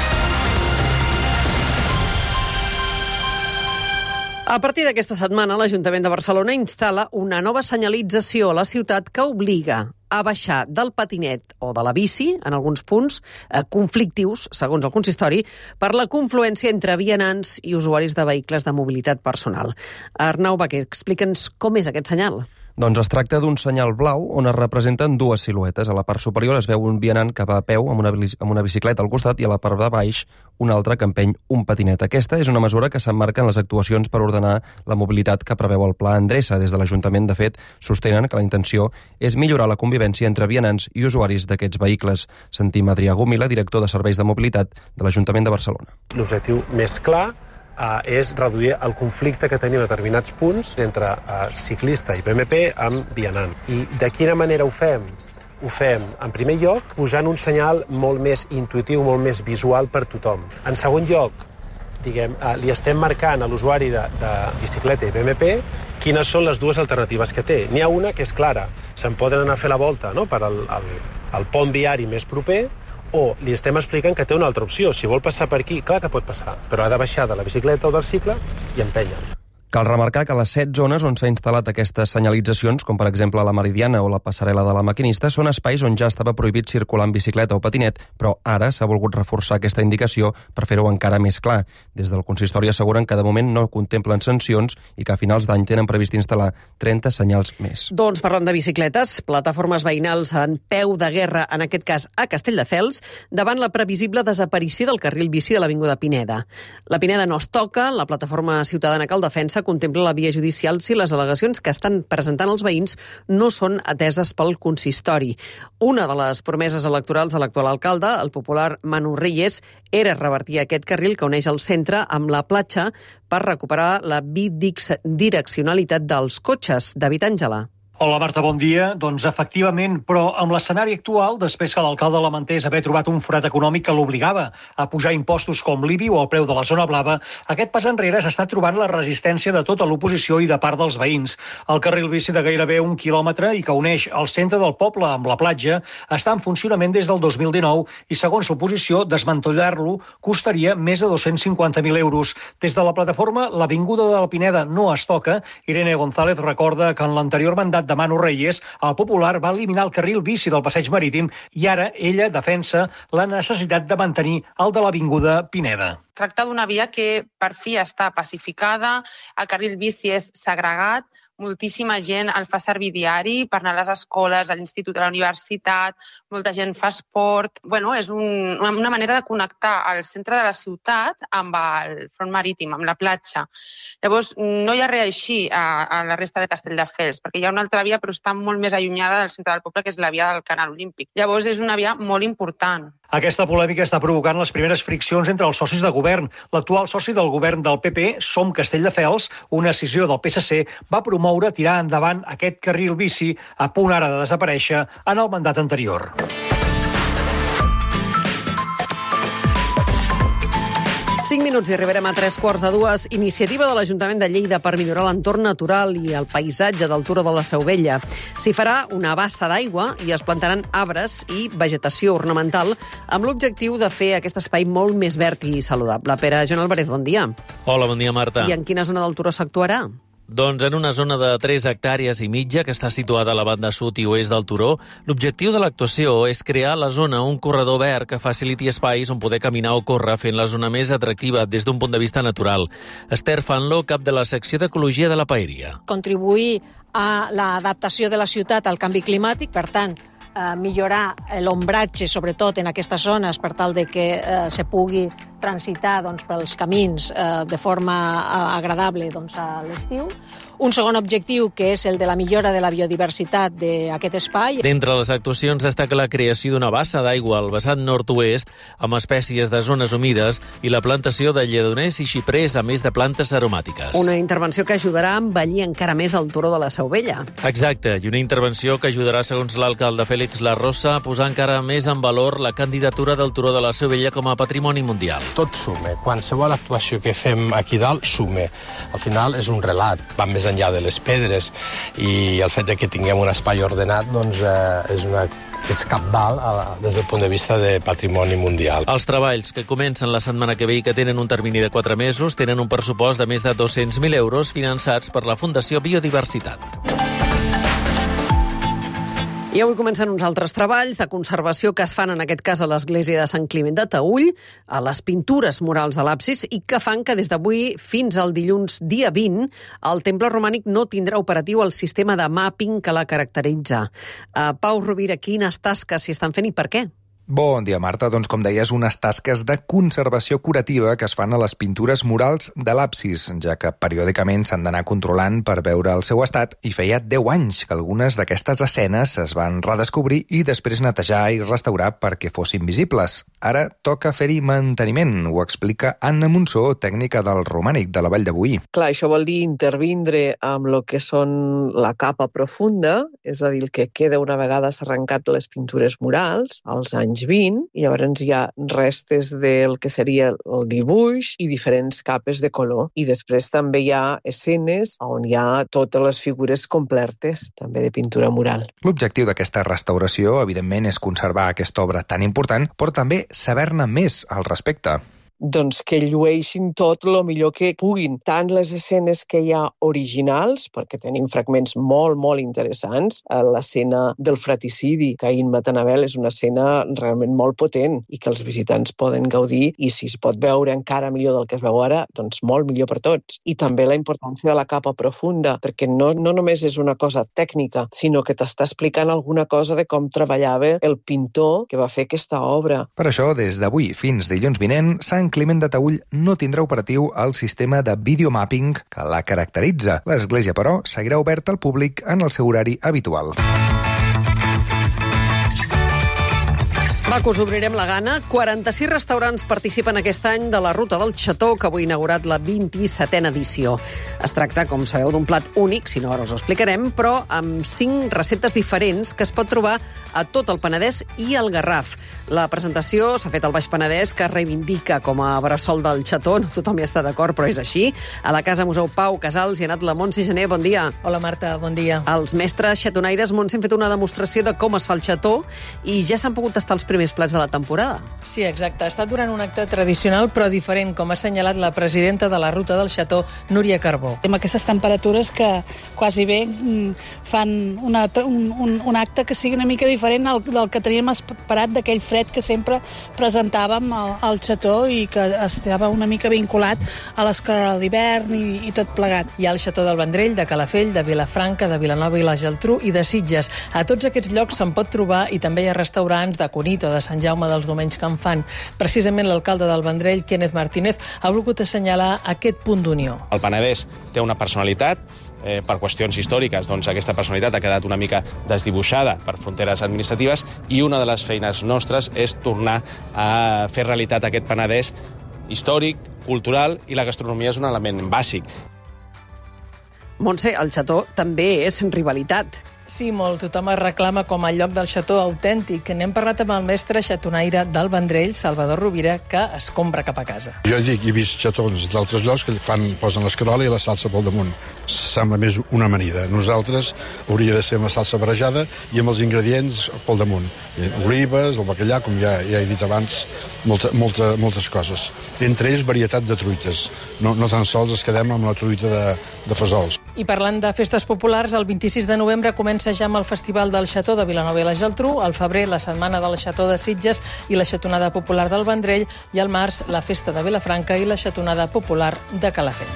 A partir d'aquesta setmana, l'Ajuntament de Barcelona instal·la una nova senyalització a la ciutat que obliga a baixar del patinet o de la bici, en alguns punts, eh, conflictius, segons el consistori, per la confluència entre vianants i usuaris de vehicles de mobilitat personal. Arnau Baquer, explica'ns com és aquest senyal. Doncs es tracta d'un senyal blau on es representen dues siluetes. A la part superior es veu un vianant que va a peu amb una, amb una bicicleta al costat i a la part de baix un altre que empeny un patinet. Aquesta és una mesura que s'emmarca en les actuacions per ordenar la mobilitat que preveu el Pla Endreça. Des de l'Ajuntament, de fet, sostenen que la intenció és millorar la convivència entre vianants i usuaris d'aquests vehicles. Sentim Adrià Gúmila, director de Serveis de Mobilitat de l'Ajuntament de Barcelona. L'objectiu més clar Uh, és reduir el conflicte que tenim a determinats punts entre uh, ciclista i B M P amb vianant. I de quina manera ho fem? Ho fem, en primer lloc, posant un senyal molt més intuitiu, molt més visual per tothom. En segon lloc, diguem, uh, li estem marcant a l'usuari de, de bicicleta i B M P quines són les dues alternatives que té. N'hi ha una que és clara, se'n poden anar a fer la volta, no?, per al, al, al pont viari més proper, o li estem explicant que té una altra opció. Si vol passar per aquí, clar que pot passar, però ha de baixar de la bicicleta o del cicle i empènyer. Cal remarcar que les set zones on s'ha instal·lat aquestes senyalitzacions, com per exemple la Meridiana o la passarel·la de la Maquinista, són espais on ja estava prohibit circular en bicicleta o patinet, però ara s'ha volgut reforçar aquesta indicació per fer-ho encara més clar. Des del consistori asseguren que de moment no contemplen sancions i que a finals d'any tenen previst instal·lar trenta senyals més. Doncs parlant de bicicletes, plataformes veïnals en peu de guerra, en aquest cas a Castelldefels, davant la previsible desaparició del carril bici de l'Avinguda Pineda. La Pineda no es toca, la plataforma ciutadana que el defensa contempla la via judicial si les al·legacions que estan presentant els veïns no són ateses pel consistori. Una de les promeses electorals de l'actual alcalde, el popular Manu Reyes, era revertir aquest carril que uneix el centre amb la platja per recuperar la bidireccionalitat dels cotxes. David Àngela. Hola Marta, bon dia. Doncs efectivament, però amb l'escenari actual, després que l'alcalde lamentés haver trobat un forat econòmic que l'obligava a pujar impostos com l'I B I o el preu de la zona blava, aquest pas enrere s'està trobant la resistència de tota l'oposició i de part dels veïns. El carril bici de gairebé un quilòmetre i que uneix el centre del poble amb la platja està en funcionament des del dos mil dinou i, segons l'oposició, desmantellar-lo costaria més de dos-cents cinquanta mil euros. Des de la plataforma, l'Avinguda de la Pineda no es toca. Irene González recorda que en l'anterior mandat de Manu Reyes, el Popular va eliminar el carril bici del passeig marítim i ara ella defensa la necessitat de mantenir el de l'Avinguda Pineda. Tracta d'una via que per fi està pacificada, el carril bici és segregat, moltíssima gent el fa servir diari per anar a les escoles, a l'institut, a la universitat, molta gent fa esport. Bueno, és un, una manera de connectar el centre de la ciutat amb el front marítim, amb la platja. Llavors, no hi ha res així a, a la resta de Castelldefels, perquè hi ha una altra via, però està molt més allunyada del centre del poble, que és la via del Canal Olímpic. Llavors, és una via molt important. Aquesta polèmica està provocant les primeres friccions entre els socis de govern. L'actual soci del govern del P P, Som Castelldefels, una decisió del P S C, va promoure tirar endavant aquest carril bici a punt ara de desaparèixer en el mandat anterior. cinc minuts i arribarem a tres quarts de dues. Iniciativa de l'Ajuntament de Lleida per millorar l'entorn natural i el paisatge del Turó de la Seu Vella. S'hi farà una bassa d'aigua i es plantaran arbres i vegetació ornamental amb l'objectiu de fer aquest espai molt més verd i saludable. Pere Joan Álvarez, bon dia. Hola, bon dia, Marta. I en quina zona del Turó s'actuarà? Doncs en una zona de tres hectàrees i mitja que està situada a la banda sud i oest del Turó, l'objectiu de l'actuació és crear a la zona un corredor verd que faciliti espais on poder caminar o córrer, fent la zona més atractiva des d'un punt de vista natural. Esther Fanlo, cap de la secció d'Ecologia de la Paeria. Contribuir a l'adaptació de la ciutat al canvi climàtic, per tant, eh, millorar l'ombratge, sobretot en aquestes zones, per tal de que eh, se pugui transitar doncs, pels camins eh, de forma eh, agradable doncs, a l'estiu. Un segon objectiu, que és el de la millora de la biodiversitat d'aquest espai. D'entre les actuacions destaca la creació d'una bassa d'aigua al vessant nord-oest amb espècies de zones humides i la plantació de lledoners i xiprers, a més de plantes aromàtiques. Una intervenció que ajudarà a embellir encara més el Turó de la Seu Vella. Exacte, i una intervenció que ajudarà, segons l'alcalde Fèlix Larrosa, a posar encara més en valor la candidatura del Turó de la Seu Vella com a patrimoni mundial. Tot sume. Qualsevol actuació que fem aquí dalt sume. Al final és un relat, va més enllà de les pedres, i el fet de que tinguem un espai ordenat doncs, eh, és, una, és cabdal eh, des del punt de vista de patrimoni mundial. Els treballs que comencen la setmana que ve i que tenen un termini de quatre mesos tenen un pressupost de més de dos-cents mil euros finançats per la Fundació Biodiversitat. I avui comencen uns altres treballs de conservació que es fan, en aquest cas, a l'església de Sant Climent de Taüll, a les pintures murals de l'absis, i que fan que des d'avui fins al dilluns dia vint el temple romànic no tindrà operatiu el sistema de mapping que la caracteritza. Uh, Pau Rovira, quines tasques s'hi estan fent i per què? Bon dia, Marta. Doncs, com deies, unes tasques de conservació curativa que es fan a les pintures murals de l'absis, ja que periòdicament s'han d'anar controlant per veure el seu estat, i feia deu anys que algunes d'aquestes escenes es van redescobrir i després netejar i restaurar perquè fossin visibles. Ara toca fer-hi manteniment, ho explica Anna Monsó, tècnica del romànic de la Vall de Boí. Clar, això vol dir intervindre amb el que són la capa profunda, és a dir, el que queda una vegada s'ha arrencat les pintures murals, als anys vint, i llavors hi ha restes del que seria el dibuix i diferents capes de color. I després també hi ha escenes on hi ha totes les figures completes, també de pintura mural. L'objectiu d'aquesta restauració, evidentment, és conservar aquesta obra tan important, però també saber-ne més al respecte. doncs que llueixin tot el millor que puguin. Tant les escenes que hi ha originals, perquè tenim fragments molt, molt interessants. L'escena del fratricidi que ahir maten Abel és una escena realment molt potent i que els visitants poden gaudir, i si es pot veure encara millor del que es veu ara, doncs molt millor per tots. I també la importància de la capa profunda, perquè no, no només és una cosa tècnica, sinó que t'està explicant alguna cosa de com treballava el pintor que va fer aquesta obra. Per això, des d'avui fins dilluns vinent, Sant Climent de Taüll no tindrà operatiu el sistema de videomapping que la caracteritza. L'església, però, seguirà oberta al públic en el seu horari habitual. Va, que us obrirem la gana. quaranta-sis restaurants participen aquest any de la Ruta del Xató, que avui ha inaugurat la vint-i-setena edició. Es tracta, com sabeu, d'un plat únic, si no ara us ho explicarem, però amb cinc receptes diferents que es pot trobar a tot el Penedès i el Garraf. La presentació s'ha fet al Baix Penedès, que es reivindica com a bressol del Xató. No tothom hi està d'acord, però és així. A la Casa Museu Pau Casals hi ha anat la Montse Gené. Bon dia. Hola, Marta, bon dia. Els mestres xatonaires, Montse, han fet una demostració de com es fa el xató i ja s'han pogut tastar els primers plats de la temporada. Sí, exacte. Ha estat durant un acte tradicional, però diferent, com ha assenyalat la presidenta de la Ruta del Xató, Núria Carbó. Amb aquestes temperatures que quasi bé fan una, un, un, un acte que sigui una mica diferent al, del que teníem esperat, d'aquell fred que sempre presentàvem al, al Xató i que estava una mica vinculat a l'escalada d'hivern i, i tot plegat. Hi ha el Xató del Vendrell, de Calafell, de Vilafranca, de Vilanova i la Geltrú i de Sitges. A tots aquests llocs se'n pot trobar i també hi ha restaurants de Cunit o de Sant Jaume dels Domenys que en fan. Precisament l'alcalde del Vendrell, Kenneth Martínez, ha volgut assenyalar aquest punt d'unió. El Penedès té una personalitat. Eh, per qüestions històriques, doncs aquesta personalitat ha quedat una mica desdibuixada per fronteres administratives i una de les feines nostres és tornar a fer realitat aquest Penedès històric, cultural, i la gastronomia és un element bàsic. Montse, el xató també és rivalitat. Sí, molt. Tothom es reclama com a lloc del xató autèntic. N'hem parlat amb el mestre xatonaire del Vendrell, Salvador Rovira, que es compra cap a casa. Jo dic, he vist xatons d'altres llocs que fan, posen l'escarola i la salsa pel damunt. Sembla més una amanida. Nosaltres hauria de ser una salsa barrejada i amb els ingredients pel damunt. Olives, el bacallà, com ja, ja he dit abans, molta, molta, moltes coses. Entre ells, varietat de truites. No, no tan sols es quedem amb la truita de, de fesols. I parlant de festes populars, el vint-i-sis de novembre comença ja amb el Festival del Xató de Vilanova i la Geltrú, al febrer la Setmana del Xató de Sitges i la Xatonada Popular del Vendrell, i al març la Festa de Vilafranca i la Xatonada Popular de Calafell.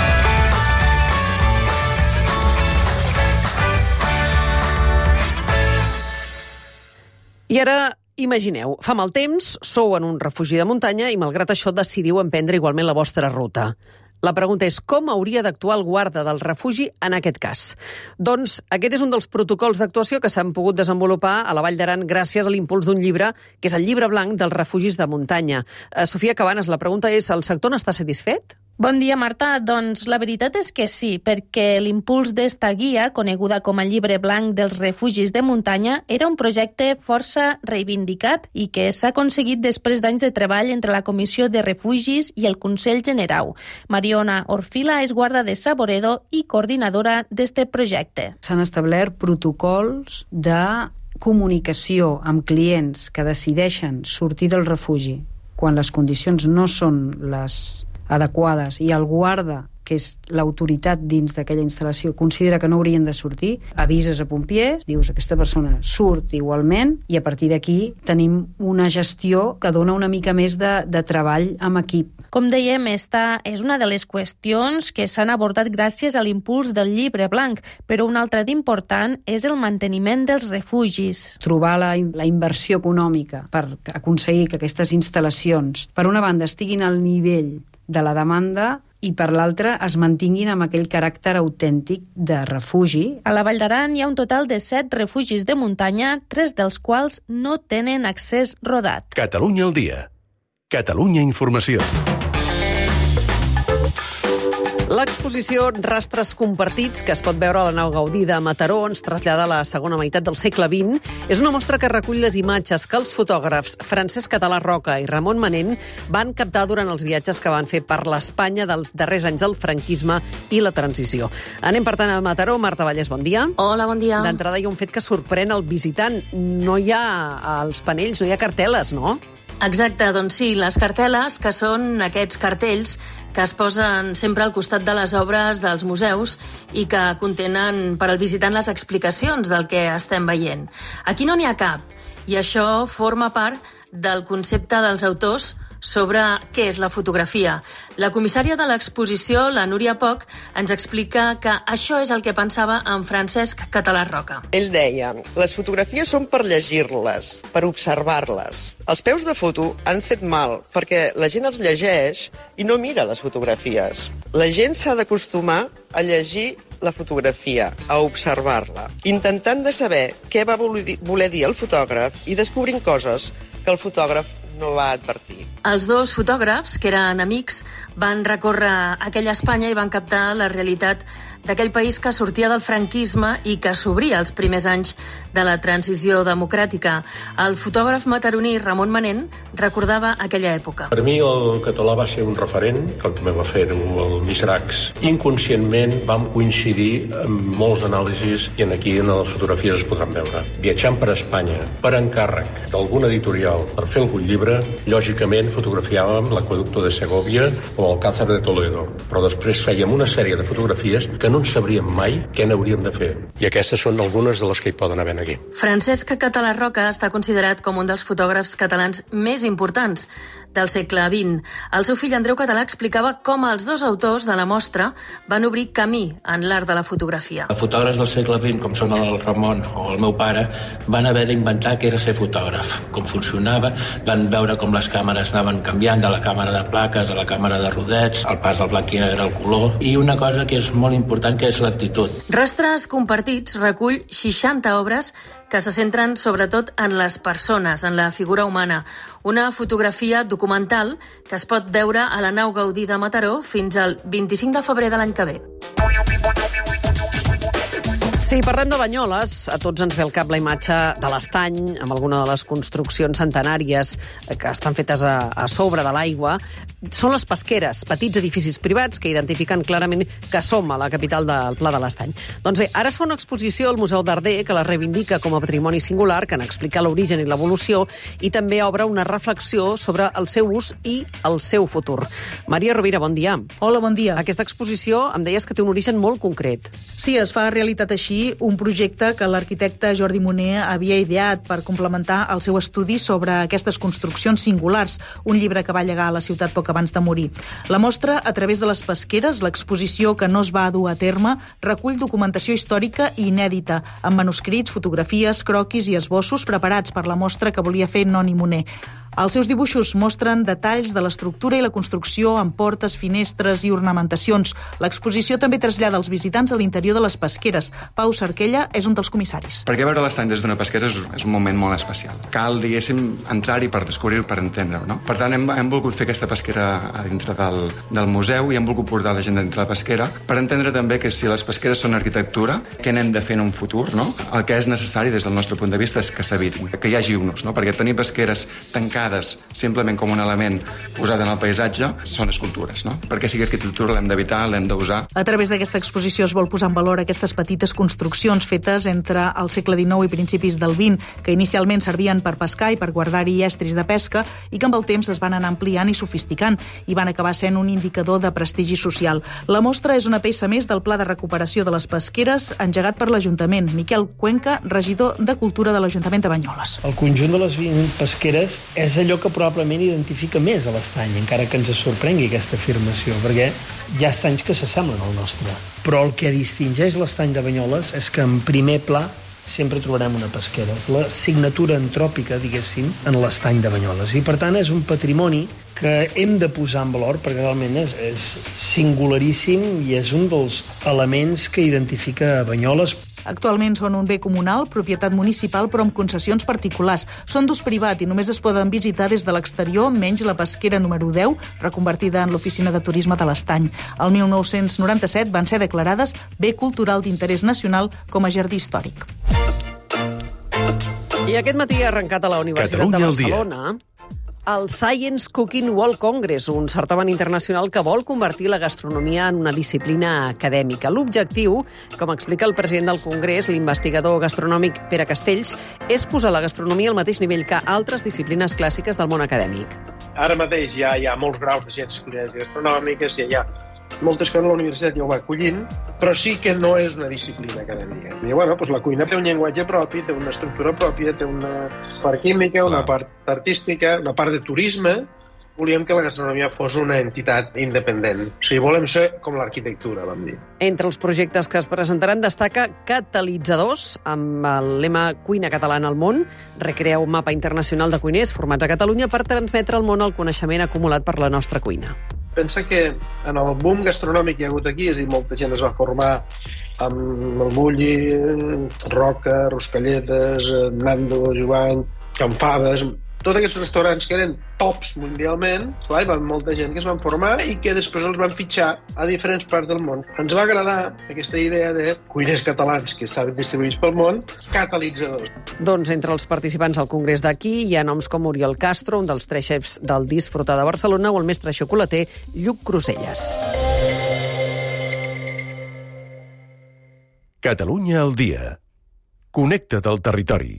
I ara, imagineu, fa mal temps, sou en un refugi de muntanya i, malgrat això, decidiu emprendre igualment la vostra ruta. La pregunta és com hauria d'actuar el guarda del refugi en aquest cas? Doncs aquest és un dels protocols d'actuació que s'han pogut desenvolupar a la Vall d'Aran gràcies a l'impuls d'un llibre, que és el Llibre Blanc dels Refugis de Muntanya. Uh, Sofia Cabanes, la pregunta és, el sector n'està satisfet? Bon dia, Marta. Doncs la veritat és que sí, perquè l'impuls d'esta guia, coneguda com a Llibre Blanc dels Refugis de Muntanya, era un projecte força reivindicat i que s'ha aconseguit després d'anys de treball entre la Comissió de Refugis i el Consell Generau. Mariona Orfila és guarda de Saboredo i coordinadora d'este projecte. S'han establert protocols de comunicació amb clients que decideixen sortir del refugi quan les condicions no són les adequades i el guarda, que és l'autoritat dins d'aquella instal·lació, considera que no haurien de sortir, avises a pompiers, dius aquesta persona surt igualment, i a partir d'aquí tenim una gestió que dona una mica més de, de treball amb equip. Com dèiem, esta és una de les qüestions que s'han abordat gràcies a l'impuls del Llibre Blanc, però una altra d'important és el manteniment dels refugis. Trobar la, la inversió econòmica per aconseguir que aquestes instal·lacions, per una banda, estiguin al nivell de la demanda i per l'altra es mantinguin amb aquell caràcter autèntic de refugi. A la Vall d'Aran hi ha un total de set refugis de muntanya, tres dels quals no tenen accés rodat. Catalunya al dia. Catalunya Informació. L'exposició Rastres compartits, que es pot veure a la nau Gaudí de Mataró, ens trasllada a la segona meitat del segle vint. És una mostra que recull les imatges que els fotògrafs Francesc Català Roca i Ramon Manent van captar durant els viatges que van fer per l'Espanya dels darrers anys del franquisme i la transició. Anem, per tant, a Mataró. Marta Vallès, bon dia. Hola, bon dia. D'entrada hi ha un fet que sorprèn el visitant. No hi ha als panells, no hi ha cartel·les, no? Exacte, doncs sí, les cartel·les, que són aquests cartells que es posen sempre al costat de les obres dels museus i que contenen per al visitant les explicacions del que estem veient. Aquí no n'hi ha cap, i això forma part del concepte dels autors sobre què és la fotografia. La comissària de l'exposició, la Núria Poch, ens explica que això és el que pensava en Francesc Català Roca. Ell deia, les fotografies són per llegir-les, per observar-les. Els peus de foto han fet mal perquè la gent els llegeix i no mira les fotografies. La gent s'ha d'acostumar a llegir la fotografia, a observar-la, intentant de saber què va voler dir el fotògraf i descobrint coses que el fotògraf no va advertir. Els dos fotògrafs, que eren amics, van recórrer aquella Espanya i van captar la realitat d'aquell país que sortia del franquisme i que s'obria els primers anys de la transició democràtica. El fotògraf mataroní Ramon Manent recordava aquella època. Per mi el català va ser un referent, que també va fer-ho el Misracs. Inconscientment vam coincidir amb molts anàlisis i aquí en les fotografies es podran veure. Viatjant per Espanya, per encàrrec d'algun editorial per fer algun llibre, lògicament fotografiàvem l'aqüeducto de Segovia o el Alcázar de Toledo, però després fèiem una sèrie de fotografies que no en sabríem mai què n'hauríem de fer. I aquestes són algunes de les que hi poden haver aquí. Francesc Català Roca està considerat com un dels fotògrafs catalans més importants del segle vint. El seu fill Andreu Català explicava com els dos autors de la mostra van obrir camí en l'art de la fotografia. Els fotògrafs del segle vint, com són el Ramon o el meu pare, van haver d'inventar què era ser fotògraf, com funcionava, van veure com les càmeres anaven canviant de la càmera de plaques a la càmera de rodets, el pas del blanc i negre al color, i una cosa que és molt important, que és l'actitud. Rastres compartits recull seixanta obres que se centren sobretot en les persones, en la figura humana. Una fotografia documental que es pot veure a la Nau Gaudí de Mataró fins al vint-i-cinc de febrer de l'any que ve. Si parlem de Banyoles, a tots ens ve al cap la imatge de l'estany, amb alguna de les construccions centenàries que estan fetes a, a sobre de l'aigua. Són les pesqueres, petits edificis privats que identifiquen clarament que som a la capital del Pla de l'Estany. Doncs bé, ara es fa una exposició al Museu d'Arder que la reivindica com a patrimoni singular, que n'explica l'origen i l'evolució, i també obre una reflexió sobre el seu ús i el seu futur. Maria Rovira, bon dia. Hola, bon dia. Aquesta exposició em deies que té un origen molt concret. Sí, es fa realitat així un projecte que l'arquitecte Jordi Moner havia ideat per complementar el seu estudi sobre aquestes construccions singulars, un llibre que va llegar a la ciutat poc abans de morir. La mostra, a través de les pesqueres, l'exposició que no es va dur a terme, recull documentació històrica i inèdita, amb manuscrits, fotografies, croquis i esbossos preparats per la mostra que volia fer Noni Moner. Els seus dibuixos mostren detalls de l'estructura i la construcció amb portes, finestres i ornamentacions. L'exposició també trasllada els visitants a l'interior de les pesqueres. Pau Sarquella és un dels comissaris. Perquè veure l'estany des d'una pesquera és, és un moment molt especial. Cal, diguéssim, entrar-hi per descobrir-ho, per entendre-ho, no? Per tant, hem, hem volgut fer aquesta pesquera a dintre del, del museu i hem volgut portar la gent dintre la pesquera per entendre també que si les pesqueres són arquitectura, què n'hem de fer en un futur, no? El que és necessari des del nostre punt de vista és que s'evitin, que hi hagi un ús, no? Perquè tenir pesqueres tancades simplement com un element posat en el paisatge són escultures, no? Perquè sigui arquitectura l'hem d'evitar, l'hem d'usar. A través d'aquesta exposició es vol posar en valor aquestes petites construccions fetes entre el segle dinou i principis del vint, que inicialment servien per pescar i per guardar-hi estris de pesca i que amb el temps es van anar ampliant i sofisticant i van acabar sent un indicador de prestigi social. La mostra és una peça més del Pla de Recuperació de les Pesqueres engegat per l'Ajuntament. Miquel Cuenca, regidor de Cultura de l'Ajuntament de Banyoles. El conjunt de les vint pesqueres és allò que probablement identifica més a l'estany, encara que ens sorprengui aquesta afirmació, perquè hi ha estanys que s'assemblen al nostre. Però el que distingeix l'estany de Banyoles és que en primer pla sempre trobarem una pesquera. La signatura antròpica, diguéssim, en l'estany de Banyoles. I, per tant, és un patrimoni que hem de posar en valor perquè realment és, és singularíssim i és un dels elements que identifica Banyoles. Actualment són un bé comunal, propietat municipal, però amb concessions particulars. Són d'ús privat i només es poden visitar des de l'exterior, menys la pesquera número deu, reconvertida en l'Oficina de Turisme de l'Estany. El mil nou-cents noranta-set van ser declarades bé cultural d'interès nacional com a jardí històric. I aquest matí ha arrencat a la Universitat Catalunya de Barcelona el Science Cooking World Congress, un certamen internacional que vol convertir la gastronomia en una disciplina acadèmica. L'objectiu, com explica el president del Congrés, l'investigador gastronòmic Pere Castells, és posar la gastronomia al mateix nivell que altres disciplines clàssiques del món acadèmic. Ara mateix ja hi ha molts graus de ciències culinàries i gastronòmiques, ja hi ha moltes coses a la universitat ja ho va acollint, però sí que no és una disciplina acadèmica. I, bueno, doncs la cuina té un llenguatge propi, té una estructura pròpia, té una part química, una part artística, una part de turisme. Volíem que la gastronomia fos una entitat independent. O sigui, volem ser com l'arquitectura, vam dir. Entre els projectes que es presentaran destaca Catalitzadors, amb el lema Cuina catalana al món, recrea un mapa internacional de cuiners formats a Catalunya per transmetre al món el coneixement acumulat per la nostra cuina. Pensa que en el boom gastronòmic que hi ha hagut aquí, és a dir, molta gent es va formar amb el Bulli, Roca, Roscalletes, Nando, Jovany, Can Faves, tots aquests restaurants que eren tops mundialment, clar, hi va molta gent que es van formar i que després els van fitxar a diferents parts del món. Ens va agradar aquesta idea de cuiners catalans que estaven distribuïts pel món, catalitzadors. Doncs entre els participants al congrés d'aquí hi ha noms com Oriol Castro, un dels tres xefs del Disfrutar de Barcelona, o el mestre xocolater Lluc Cruselles. Catalunya al dia. Connecta't al territori.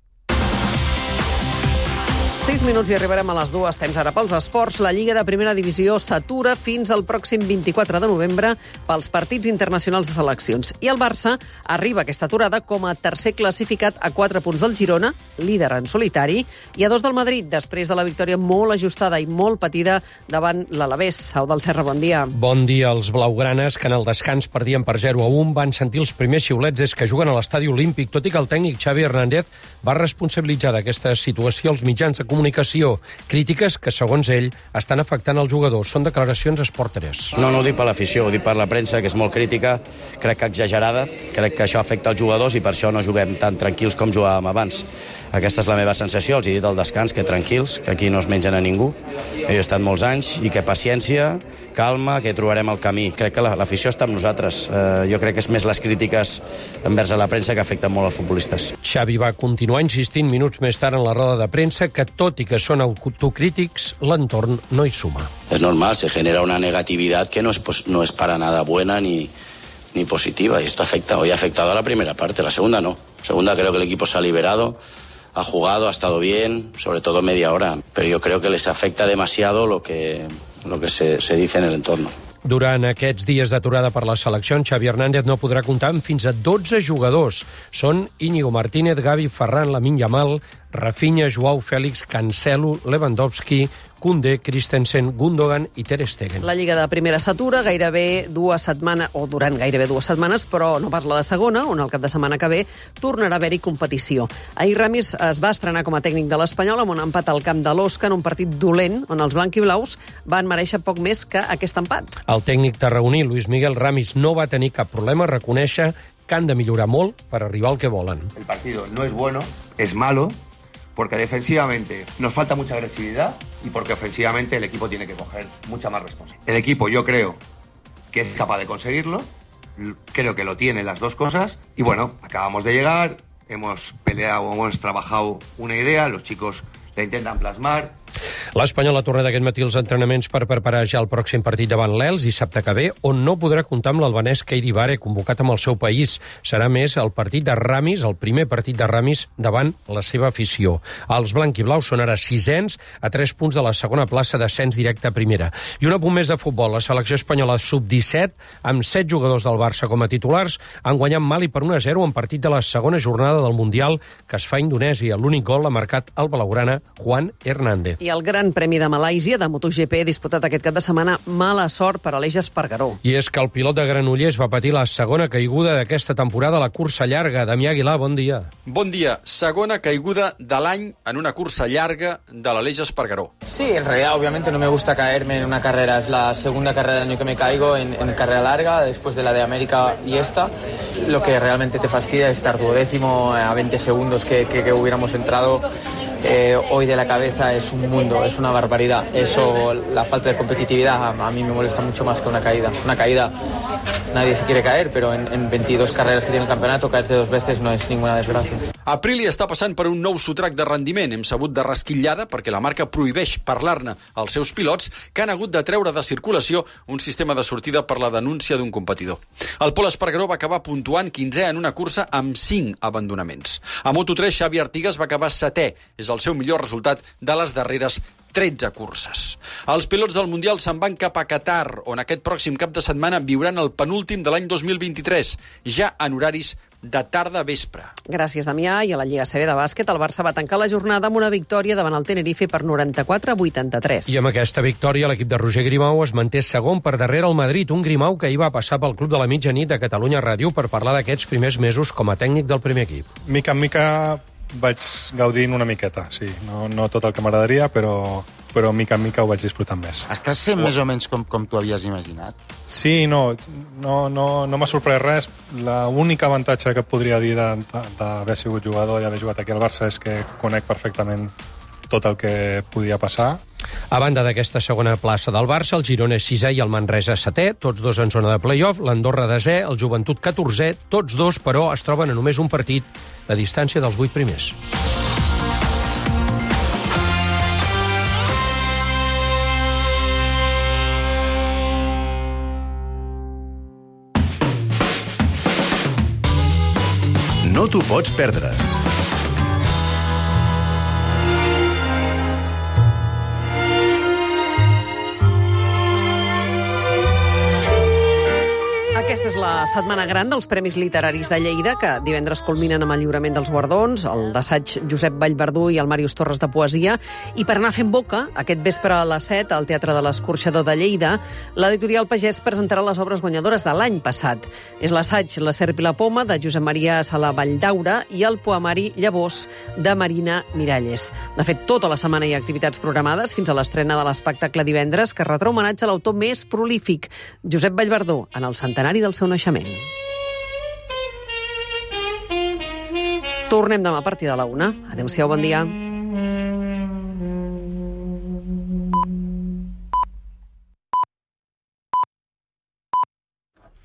sis minuts i arribarem a les dues. Temps ara pels esports. La Lliga de Primera Divisió s'atura fins al pròxim vint-i-quatre de novembre pels partits internacionals de seleccions. I el Barça arriba a aquesta aturada com a tercer classificat a quatre punts del Girona, líder en solitari, i a dos del Madrid, després de la victòria molt ajustada i molt patida davant l'Alavés. Sau del Serra, bon dia. Bon dia. Els blaugranes, que en el descans perdien per zero a un, van sentir els primers xiulets des que juguen a l'estadi olímpic, tot i que el tècnic Xavi Hernández va responsabilitzar d'aquesta situació els mitjans de comunicació, crítiques que, segons ell, estan afectant els jugadors. Són declaracions a Esport tres. No, no ho dic per l'afició, ho dic per la premsa, que és molt crítica, crec que exagerada, crec que això afecta els jugadors i per això no juguem tan tranquils com jugàvem abans. Aquesta és la meva sensació, els he dit al descans que tranquils, que aquí no es mengen a ningú. He estat molts anys i que paciència, calma, que trobarem el camí. Crec que l'afició està amb nosaltres. Eh, jo crec que és més les crítiques envers a la premsa que afecten molt els futbolistes. Xavi va continuar insistint minuts més tard en la roda de premsa que, tot i que són autocrítics, l'entorn no hi suma. Es normal, se genera una negatividad que no es, no es para nada buena ni, ni positiva. Y esto afecta, hoy ha afectado a la primera parte, la segunda no. Segunda creo que el equipo se ha liberado, ha jugado, ha estado bien, sobre todo media hora. Pero yo creo que les afecta demasiado lo que... lo que se, se dice en el entorno. Durant aquests dies d'aturada per la selecció, Xavi Hernández no podrà comptar amb fins a dotze jugadors. Són Íñigo Martínez, Gavi, Ferran, Lamine Yamal, Rafinha, Joao Fèlix, Cancelo, Lewandowski, Koundé, Christensen, Gundogan i Ter Stegen. La Lliga de Primera s'atura gairebé dues setmanes, o durant gairebé dues setmanes, però no pas la de segona, on el cap de setmana que ve tornarà a haver-hi competició. Ahir Ramis es va estrenar com a tècnic de l'Espanyol amb un empat al camp de l'Osca en un partit dolent, on els blanquiblaus van mereixer poc més que aquest empat. El tècnic tarragoní, Luis Miguel Ramis, no va tenir cap problema a reconèixer que han de millorar molt per arribar al que volen. El partido no es bueno, es malo, porque defensivamente nos falta mucha agresividad y porque ofensivamente el equipo tiene que coger mucha más responsabilidad. El equipo yo creo que es capaz de conseguirlo, creo que lo tiene las dos cosas y bueno, acabamos de llegar, hemos peleado, hemos trabajado una idea, los chicos la intentan plasmar. L'Espanyol ha tornat aquest matí els entrenaments per preparar ja el pròxim partit davant l'Elx dissabte que ve, on no podrà comptar amb l'albanès Keidi Bare, convocat amb el seu país. Serà més el partit de Ramis, el primer partit de Ramis davant la seva afició. Els blanquiblaus són ara sisens a tres punts de la segona plaça d'ascens directe a primera. I un apunt més de futbol. La selecció espanyola sub disset, amb set jugadors del Barça com a titulars, han guanyat Mali per un a zero en partit de la segona jornada del Mundial que es fa a Indonèsia. L'únic gol l'ha marcat el blaugrana Juan Hernández. I el Gran Premi de Malàisia de MotoGP disputat aquest cap de setmana, mala sort per a l'Eix Espargaró. I és que el pilot de Granollers va patir la segona caiguda d'aquesta temporada a la cursa llarga. Damià Aguilar, bon dia. Bon dia. Segona caiguda de l'any en una cursa llarga de l'Eix Espargaró. Sí, en realidad obviamente no me gusta caerme en una carrera. Es la segunda carrera del año que me caigo en, en carrera larga, después de la de América y esta. Lo que realmente te fastidia es estar duodécimo a veinte segundos que, que, que hubiéramos entrado. Eh, hoy de la cabeza es un mundo, es una barbaridad. Eso, la falta de competitividad, a, a mí me molesta mucho más que una caída. Una caída nadie se quiere caer, pero en, en veintidós carreras que tiene el campeonato, caerte dos veces no es ninguna desgracia. Aprilia està passant per un nou sotrac de rendiment. Hem sabut de rasquillada perquè la marca prohibeix parlar-ne als seus pilots, que han hagut de treure de circulació un sistema de sortida per la denúncia d'un competidor. El Pol Espargaró va acabar puntuant quinzè en una cursa amb cinc abandonaments. A Moto tres, Xavi Artigas va acabar setè. És el seu millor resultat de les darreres tretze curses. Els pilots del Mundial se'n van cap a Qatar, on aquest pròxim cap de setmana viuran el penúltim de l'any dos mil vint-i-tres, ja en horaris de tarda-vespre. Gràcies, Damià. I a la Lliga A C B de bàsquet, el Barça va tancar la jornada amb una victòria davant el Tenerife per noranta-quatre a vuitanta-tres. I amb aquesta victòria, l'equip de Roger Grimau es manté segon per darrere el Madrid, un Grimau que hi va passar pel Club de la Mitjanit de Catalunya Ràdio per parlar d'aquests primers mesos com a tècnic del primer equip. Mica en mica vaig gaudint una miqueta, sí. No, no tot el que m'agradaria, però, però mica en mica ho vaig disfrutant més. Estàs sent més o menys com, com tu havies imaginat? Sí, no, no, no, no m'ha sorprès res. L'únic avantatge que et podria dir d'haver sigut jugador i haver jugat aquí al Barça és que conec perfectament tot el que podia passar. A banda d'aquesta segona plaça del Barça, el Girona és sisè i el Manresa setè, tots dos en zona de play-off, l'Andorra desè, el Joventut catorzè, tots dos, però, es troben a només un partit de distància dels vuit primers. No t'ho pots perdre. Aquesta és la setmana gran dels Premis Literaris de Lleida, que divendres culminen amb el lliurament dels guardons, el d'assaig Josep Vallverdú i el Màrius Torres de poesia. I per anar fent boca, aquest vespre a les set, al Teatre de l'Escorxador de Lleida, l'editorial Pagès presentarà les obres guanyadores de l'any passat. És l'assaig La serp i la poma, de Josep Maria Sala Valldaura, i el poemari Llavors, de Marina Miralles. De fet, tota la setmana hi ha activitats programades fins a l'estrena de l'espectacle divendres, que retrà homenatge a l'autor més prolífic, Josep Vallverdú, en el centenari del seu naixement. Tornem demà a partir de la una. Adéu-siau, bon dia.